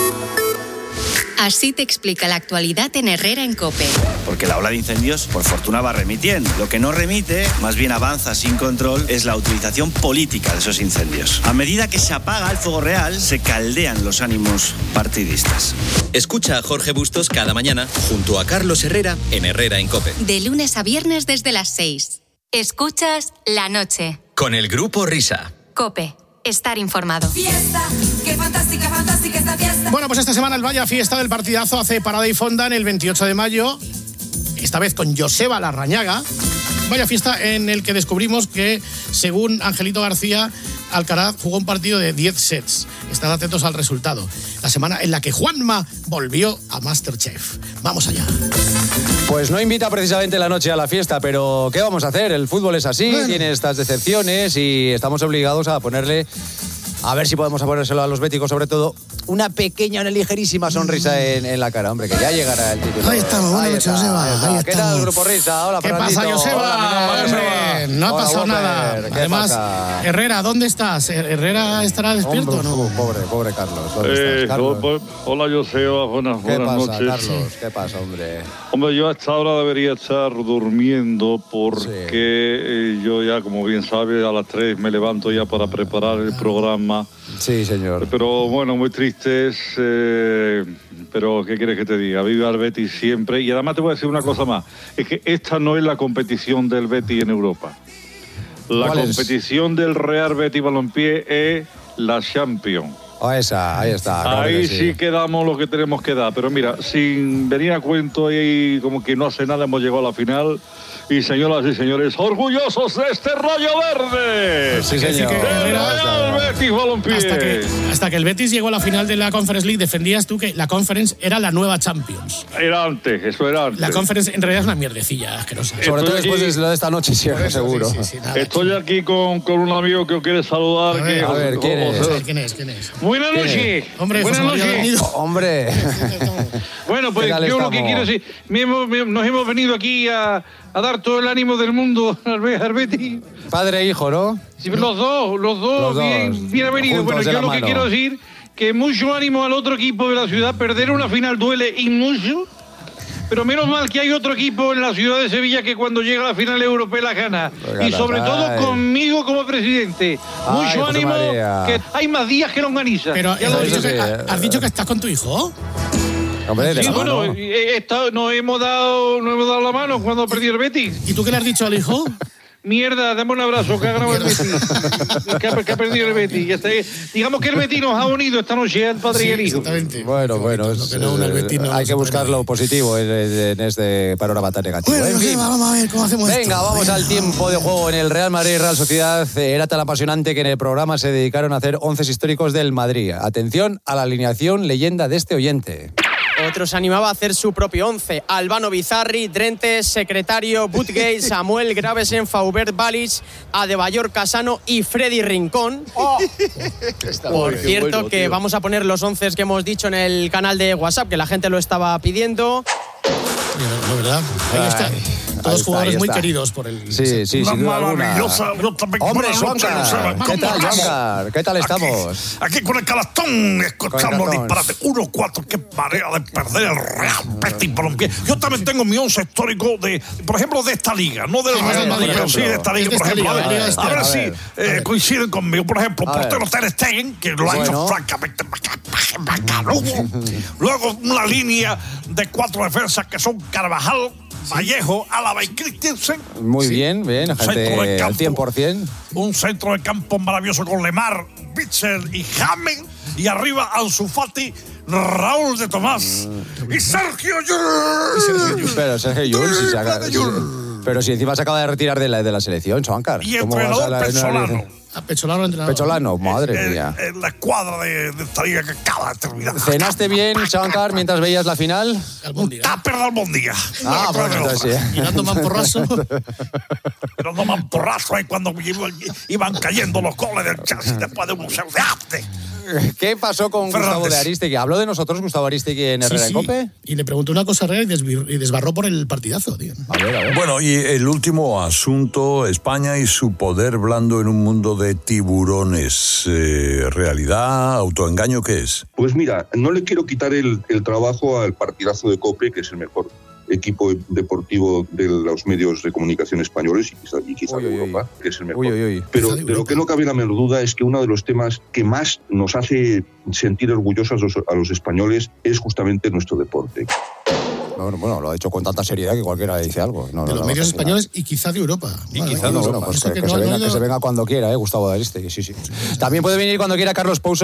Así te explica la actualidad en Herrera en COPE. Porque la ola de incendios, por fortuna, va remitiendo. Lo que no remite, más bien avanza sin control, es la utilización política de esos incendios. A medida que se apaga el fuego real, se caldean los ánimos partidistas. Escucha a Jorge Bustos cada mañana junto a Carlos Herrera en Herrera en COPE. De lunes a viernes desde las 6. Escuchas La Noche. Con el Grupo Risa. COPE. Estar informado. Fiesta, qué fantástica, fantástica esta fiesta. Bueno, pues esta semana el Vaya Fiesta del Partidazo hace parada y fonda en el 28 de mayo, esta vez con Joseba Larrañaga. Vaya Fiesta en el que descubrimos que, según Angelito García, Alcaraz jugó un partido de 10 sets. Estad atentos al resultado. La semana en la que Juanma volvió a MasterChef. Vamos allá. Pues no invita precisamente la noche a la fiesta, pero ¿qué vamos a hacer? El fútbol es así, tiene estas decepciones y estamos obligados a ponerle, a ver si podemos ponérselo a los béticos, sobre todo, una pequeña, una ligerísima sonrisa en la cara, hombre, que ya llegará el título. Ahí estamos, buenas noches, Joseba. ¿Qué tal, Grupo Risa? Hola, ¿qué Fernandito. pasa, Joseba? Hombre, no ha pasado nada. Además, pasa? Herrera, ¿dónde estás? ¿Herrera estará despierto o no? Pobre Carlos. ¿Dónde estás, Carlos? Hola, Joseba. Buenas noches. Carlos? ¿Qué pasa, hombre? Hombre, yo a esta hora debería estar durmiendo porque yo ya, como bien sabe, a las 3 me levanto ya para preparar el programa. Sí, señor. Pero bueno, muy tristes, pero ¿qué quieres que te diga? Viva el Betis siempre. Y además te voy a decir una cosa más, es que esta no es la competición del Betis en Europa. La competición del Real Betis Balompié es la Champions. Ahí está. Claro, ahí sí quedamos lo que tenemos que dar. Pero mira, sin venir a cuento y como que no hace nada hemos llegado a la final. Y señoras y señores, orgullosos de este rayo verde. Sí, señor. Real Betis Balompié. Hasta que el Betis llegó a la final de la Conference League, defendías tú que la Conference era la nueva Champions. Era antes. La Conference en realidad es una mierdecilla asquerosa. Sobre todo después de lo de esta noche, seguro. Sí, estoy aquí con un amigo que os quiere saludar. A ver, ¿quién es? Buenas noches. Hombre, buenas noches. Hombre. Bueno, pues yo lo que quiero decir, nos hemos venido aquí a dar todo el ánimo del mundo al Betis. Padre e hijo, ¿no? Sí, los dos, bien avenidos. Bueno, yo lo que quiero decir, que mucho ánimo al otro equipo de la ciudad. Perder una final duele y mucho. Pero menos mal que hay otro equipo en la ciudad de Sevilla que cuando llega a la final europea la gana. Y sobre todo conmigo como presidente. Mucho ánimo, que hay más días que longaniza. Pero ¿has dicho que estás con tu hijo? Hombre, sí, bueno, nos hemos dado la mano cuando perdió el Betis. ¿Y tú qué le has dicho al hijo? Mierda, dame un abrazo, que ha ganado el Betis. que ha perdido el Betis. Ya está. Digamos que el Betis nos ha unido esta noche al padre y el hijo. Exactamente. Bueno, hay que buscar lo positivo en este panorama tan negativo. Bueno, en fin. Vamos a ver cómo hacemos esto. Venga, vamos al tiempo de juego en el Real Madrid y Real Sociedad. Era tan apasionante que en el programa se dedicaron a hacer 11 históricos del Madrid. Atención a la alineación leyenda de este oyente. Otros animaba a hacer su propio 11. Albano Bizarri, Drentes, Secretario, Butgate, Samuel Gravesen, Faubert Balic, Adebayor Casano y Freddy Rincón. Por cierto, que vamos a poner los 11 que hemos dicho en el canal de WhatsApp, que la gente lo estaba pidiendo. No, ¿verdad? Ahí está. Todos jugadores muy queridos por el... Sí, sin duda alguna. Hombre, Juancar, ¿qué tal, Juancar? ¿Qué tal estamos? Aquí con el calastón, escuchando disparate. 1-4, qué marea de perder el Real Betis Balompié. Yo también tengo mi 11 histórico de, por ejemplo, de esta liga, no del Real Madrid, pero sí de esta liga, por ejemplo. A ver si coinciden conmigo. Por ejemplo, portero Ter Stegen, que lo ha hecho francamente macanudo. Luego una línea de 4 defensas que son Carvajal, Vallejo, Álava y Christensen. Muy bien, gente al 100%. Un centro de campo maravilloso con Lemar, Bitzel y James. Y arriba Ansu Fati, Raúl de Tomás y Sergio Llull. Pero Sergio Llull, pero si encima se acaba de retirar de la selección, Juancar. Y entrenador Pecholano. Pecholano, entrenador. Pecholano, madre mía. En la escuadra de esta liga que acaba de terminar. ¿Cenaste bien, Juancar, mientras veías la final? Un tupper de albóndiga. Bueno, entonces sí. Y dando mamporrazo. Dando mamporrazo ahí cuando iban cayendo los goles del Chelsea después de un museo de arte. ¿Qué pasó con Gustavo de Aristegui? ¿Habló de nosotros Gustavo Aristegui en Herrera en Cope? Y le preguntó una cosa real y desbarró por el partidazo, tío. A ver. Bueno, y el último asunto, España y su poder blando en un mundo de tiburones. ¿Realidad, autoengaño, qué es? Pues mira, no le quiero quitar el trabajo al partidazo de COPE, que es el mejor equipo deportivo de los medios de comunicación españoles y quizá de Europa, que es el mejor. Pero de lo que no cabe la menor duda es que uno de los temas que más nos hace sentir orgullosos a los españoles es justamente nuestro deporte. Bueno, lo ha dicho con tanta seriedad que cualquiera dice algo. De los medios españoles y quizá de Europa. Y quizá de Europa. Pues que se venga cuando quiera, Gustavo de Aristegui, sí. También puede venir cuando quiera Carlos Pouso,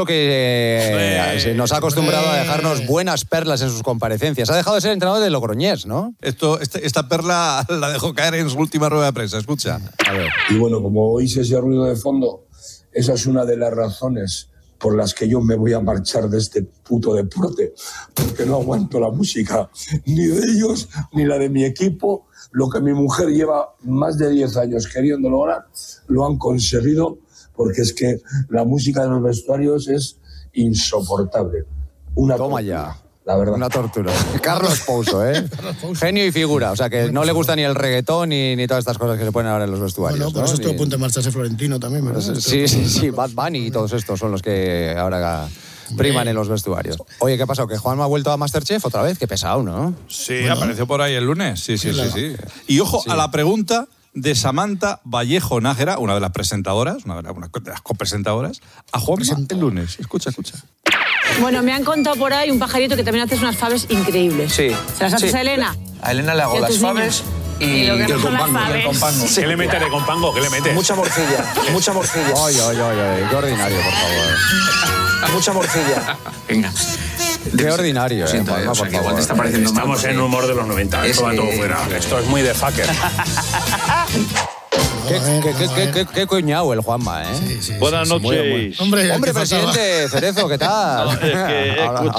que nos ha acostumbrado a dejarnos buenas perlas en sus comparecencias. Ha dejado de ser entrenador de Logroñés, ¿no? Esta perla la dejó caer en su última rueda de prensa. Escucha. A ver. Y bueno, como oís ese ruido de fondo, esa es una de las razones por las que yo me voy a marchar de este puto deporte, porque no aguanto la música, ni de ellos, ni la de mi equipo. Lo que mi mujer lleva más de 10 años queriendo lograr, lo han conseguido, porque es que la música de los vestuarios es insoportable. Toma ya. La verdad. Una tortura. Carlos Pouso, genio y figura. O sea, que no le gusta ni el reggaetón ni todas estas cosas que se ponen ahora en los vestuarios. Bueno, por eso estuvo a punto de marcharse Florentino también, ¿verdad? Sí. Bad Bunny y todos estos son los que ahora priman en los vestuarios. Oye, ¿qué ha pasado? ¿Que Juanma ha vuelto a MasterChef otra vez? Qué pesado, ¿no? Sí, apareció por ahí el lunes. Sí. Y ojo a la pregunta de Samantha Vallejo Nájera, una de las presentadoras, una de las copresentadoras, a Juanma el lunes. Escucha. Bueno, me han contado por ahí un pajarito que también haces unas faves increíbles. Sí. ¿Se las haces a Elena? A Elena le hago las faves y el compango. Sí. ¿Qué le mete de compango? ¿Qué le mete? Mucha morcilla. Ay, qué ordinario, por favor. Mucha morcilla. Venga. Qué ordinario, Siento, Juanma, por favor. Estamos en humor de los 90. Esto va todo fuera. Esto es muy de fucker. Qué coñado el Juanma, Buenas noches. Hombre, presidente Cerezo, ¿qué tal? Es que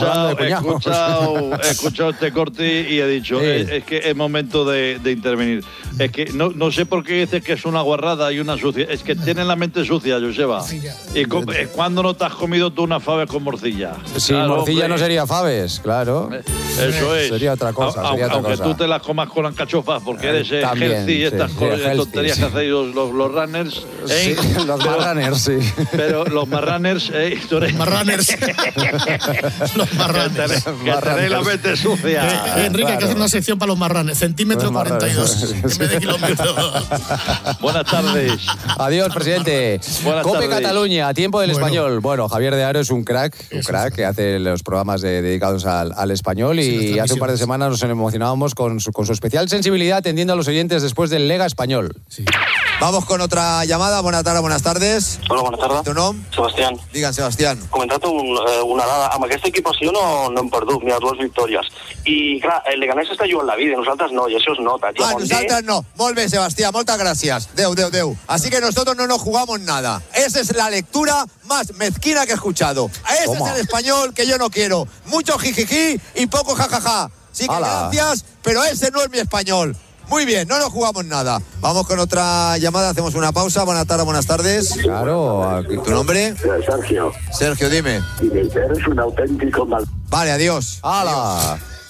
he escuchado este corte y he dicho, es que es momento de intervenir. Es que no sé por qué dices que es una guarrada y una sucia. Es que tienen la mente sucia, Joseba. ¿Y cuándo no te has comido tú unas faves con morcilla? Sí, claro, morcilla hombre. No sería faves, claro. Eso es. Sería otra cosa. Aunque tú te las comas con alcachofas porque eres healthy y estas tonterías que hacéis los runners. Sí, los marrunners, sí. Pero los marrunners, Los marrunners. Los marrunners. Que tenéis la mente sucia. Enrique, hay que hacer una sección para los marrunners. Centímetro 42. En vez de kilómetro. Buenas tardes. Adiós, presidente. Buenas Cope tardes. Cataluña, tiempo del español. Bueno, Javier de Aro es un crack que hace los programas dedicados al español y hace un par de semanas nos emocionábamos con su especial sensibilidad atendiendo a los oyentes después del Lega Español. Sí. Vamos con otra llamada. Buenas tardes, buenas tardes. Hola, buenas tardes. ¿Tu nom? Sebastián. Digue'm, Sebastián. Comentar-te una dada. Amb aquesta equipació no hem perdut ni a 2 victòries. I, clar, el Leganés està jugant la vida, nosaltres no, i això es nota. Nosaltres no. Molt bé, Sebastián, muchas gracias. Deu. Así que nosotros no nos jugamos nada. Esa es la lectura más mezquina que he escuchado. Ese es el español que yo no quiero. Mucho jijiji y poco jajaja. Sí que gracias, pero ese no es mi español. Muy bien, no nos jugamos nada. Vamos con otra llamada, hacemos una pausa. Buenas tardes. Claro. ¿Tu nombre? Sergio. Sergio, dime. Eres un auténtico mal. Vale, adiós. ¡Hala!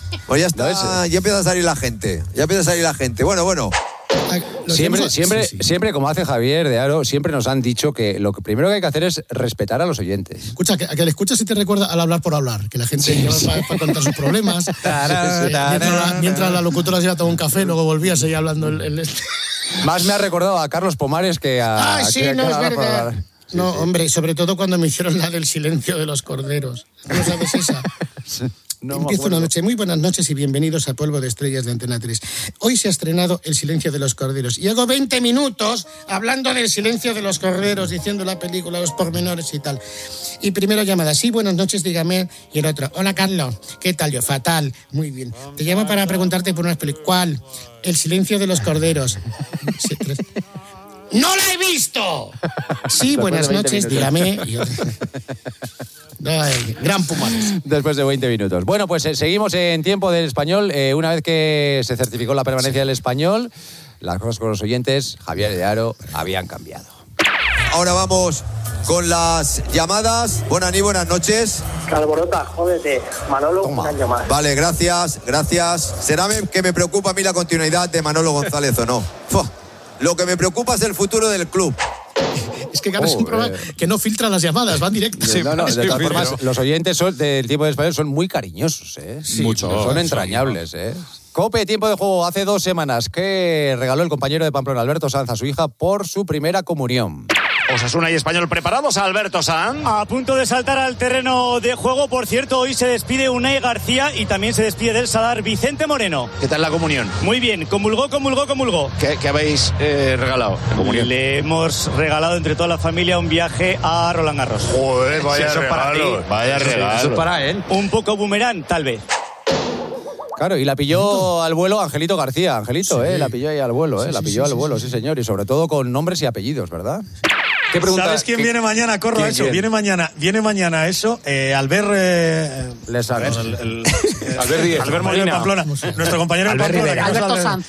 Pues ya está, ya empieza a salir la gente. Bueno. Siempre, como hace Javier de Aro, siempre nos han dicho que lo primero que hay que hacer es respetar a los oyentes. Escucha, que le escuchas y te recuerda al hablar por hablar, que la gente iba para contar sus problemas. Mientras la locutora se iba a tomar un café, luego volvía a seguir hablando Más me ha recordado a Carlos Pomares que a... sí, no, es verdad. No, hombre, sobre todo cuando me hicieron la del silencio de los corderos. ¿No sabes esa? Empiezo una noche. Muy buenas noches y bienvenidos a Polvo de Estrellas de Antena 3. Hoy se ha estrenado El silencio de los corderos. Y hago 20 minutos hablando del silencio de los corderos, diciendo la película, los pormenores y tal. Y primero llamada, sí, buenas noches, dígame. Y el otro, hola Carlos, ¿qué tal? Yo, fatal, muy bien. Te llamo para preguntarte por unas películas. ¿Cuál? El silencio de los corderos. Sí, 3. ¡No la he visto! Sí, buenas noches, dígame. Gran Pumares. Después de 20 minutos. Bueno, pues seguimos en tiempo del español. Una vez que se certificó la permanencia del español, las cosas con los oyentes, Javier de Aro, habían cambiado. Ahora vamos con las llamadas. Buenas noches. Calborota, jódete. Manolo, un año más. Vale, gracias. ¿Será que me preocupa a mí la continuidad de Manolo González o no? Lo que me preocupa es el futuro del club. Es que es un programa que no filtra las llamadas, van directas. De todas formas, los oyentes del tiempo de español son muy cariñosos, ¿eh? Sí, mucho. Son entrañables, ¿eh? COPE, tiempo de juego, hace 2 semanas que regaló el compañero de Pamplona, Alberto Sanz, a su hija por su primera comunión. Osasuna y Español preparados, Alberto Sanz. A punto de saltar al terreno de juego. Por cierto, hoy se despide Unai García y también se despide del Sadar Vicente Moreno. ¿Qué tal la comunión? Muy bien, comulgó. ¿Qué habéis regalado? Le hemos regalado entre toda la familia un viaje a Roland Garros. Joder, vaya regalo. Eso es para él. Un poco boomerang, tal vez. Claro, y la pilló al vuelo Angelito García. Angelito, la pilló ahí al vuelo, la pilló al vuelo, sí señor. Y sobre todo con nombres y apellidos, ¿verdad? ¿Qué pregunta? ¿Sabes quién viene mañana? Corro a eso. ¿Quién? Viene mañana eso. Albert... Albert Díez. Albert Molina de Pamplona. Nuestro compañero de Pamplona. Alberto Sanz.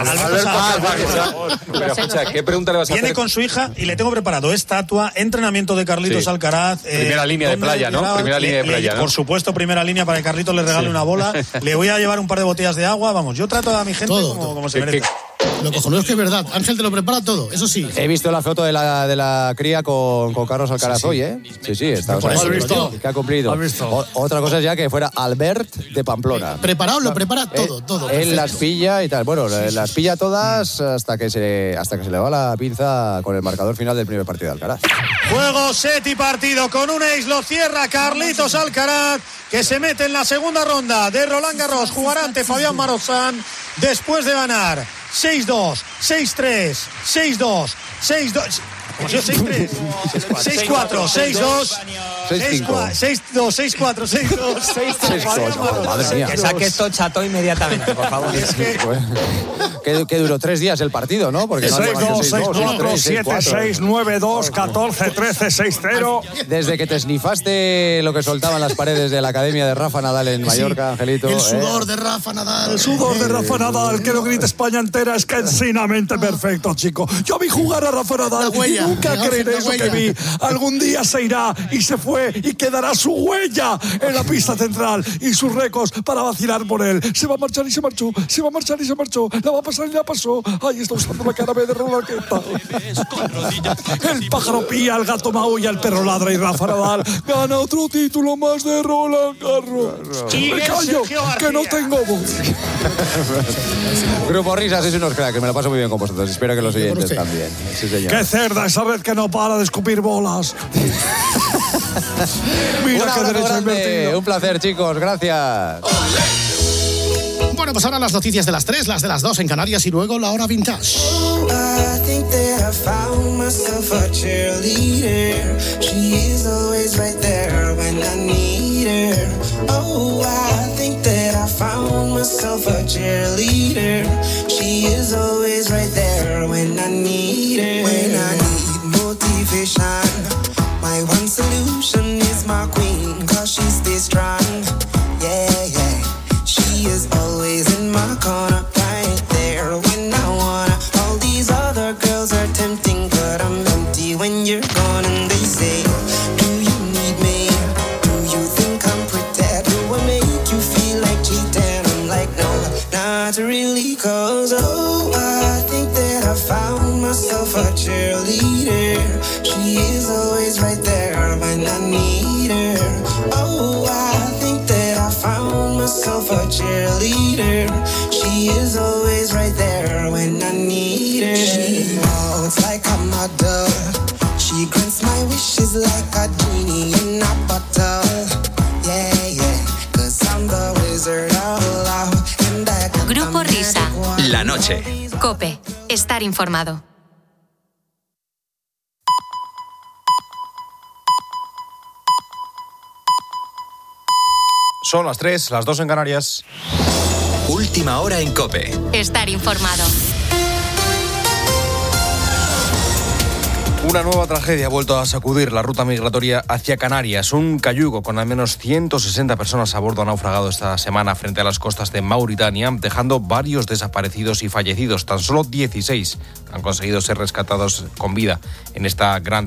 Pero escucha, ¿qué pregunta le vas a hacer? Viene con su hija y le tengo preparado estatua, entrenamiento de Carlitos Alcaraz. Primera línea de playa, ¿no? Primera línea de playa, ¿no? Por supuesto, primera línea para que Carlitos le regale una bola. Le voy a llevar un par de botellas de agua. Vamos, yo trato a mi gente como se merece. Lo cojonudo es que es verdad. Ángel te lo prepara todo, eso sí. He visto la foto de la cría con Carlos Alcaraz hoy, ¿eh? Sí, está. Que ha cumplido. Otra cosa es ya que fuera Albert de Pamplona. Preparado, lo prepara todo. Él las pilla y tal. Bueno, las pilla todas hasta que se le va la pinza con el marcador final del primer partido de Alcaraz. Juego, set y partido con un ace, lo cierra Carlitos Alcaraz, que se mete en la segunda ronda de Roland Garros. Jugará ante Fabián Marozán después de ganar 6-2, 6-3, 6-2, 6-2... 6-3, 6-4, 6-2, 6-2, 6-4, 6-2, Madre mía. Que saque esto chato inmediatamente, por favor. Que duró 3 días el partido, ¿no? Porque 6-2, 6-4, 7-6, 9-2, 14-13, 6-0. Desde que te snifaste lo que soltaban las paredes de la Academia de Rafa Nadal en Mallorca, Angelito. El sudor de Rafa Nadal. El sudor de Rafa Nadal, que lo grita España entera, es que es sinamente perfecto, chico. Yo vi jugar a Rafa Nadal y nunca creeré eso que vi. Algún día se irá y se fue y quedará su huella en la pista central y sus récords para vacilar por él. Se va a marchar y se marchó, se va a marchar y se marchó, la va a pasar y la pasó. Ay, está usando la cara B de Roland Garros. El pájaro pía, el gato maulla, el perro ladra y Rafa Nadal gana otro título más de Roland Garros. Me callo, que no tengo voz. Grupo Risas es unos cracks, me lo paso muy bien con vosotros. Espero que los oyentes también. Sí, señor. Qué cerda esa red que no para de escupir bolas. Mira qué derecho invertido. Un placer, chicos. Gracias. Bueno, pues ahora las noticias de las 3, las de las 2 en Canarias y luego la hora vintage. My one solution is my queen, 'cause she stays strong. Yeah, yeah. She is always in my corner, right there when I wanna. All these other girls are tempting, but I'm empty when you're gone. And they say, do you need me? Do you think I'm pretty? Do I make you feel like cheating? She is always right there when I need her. Oh, I think that I found myself a cheerleader. She is always right there when I need her. She walks like a model. She grants my wishes like a genie in a bottle. Yeah, yeah, 'cause I'm the wizard of love. And I can Grupo Risa. La noche. COPE. Estar informado. Son las 3, las 2 en Canarias. Última hora en COPE. Estar informado. Una nueva tragedia ha vuelto a sacudir la ruta migratoria hacia Canarias. Un cayugo con al menos 160 personas a bordo ha naufragado esta semana frente a las costas de Mauritania, dejando varios desaparecidos y fallecidos. Tan solo 16 han conseguido ser rescatados con vida en esta gran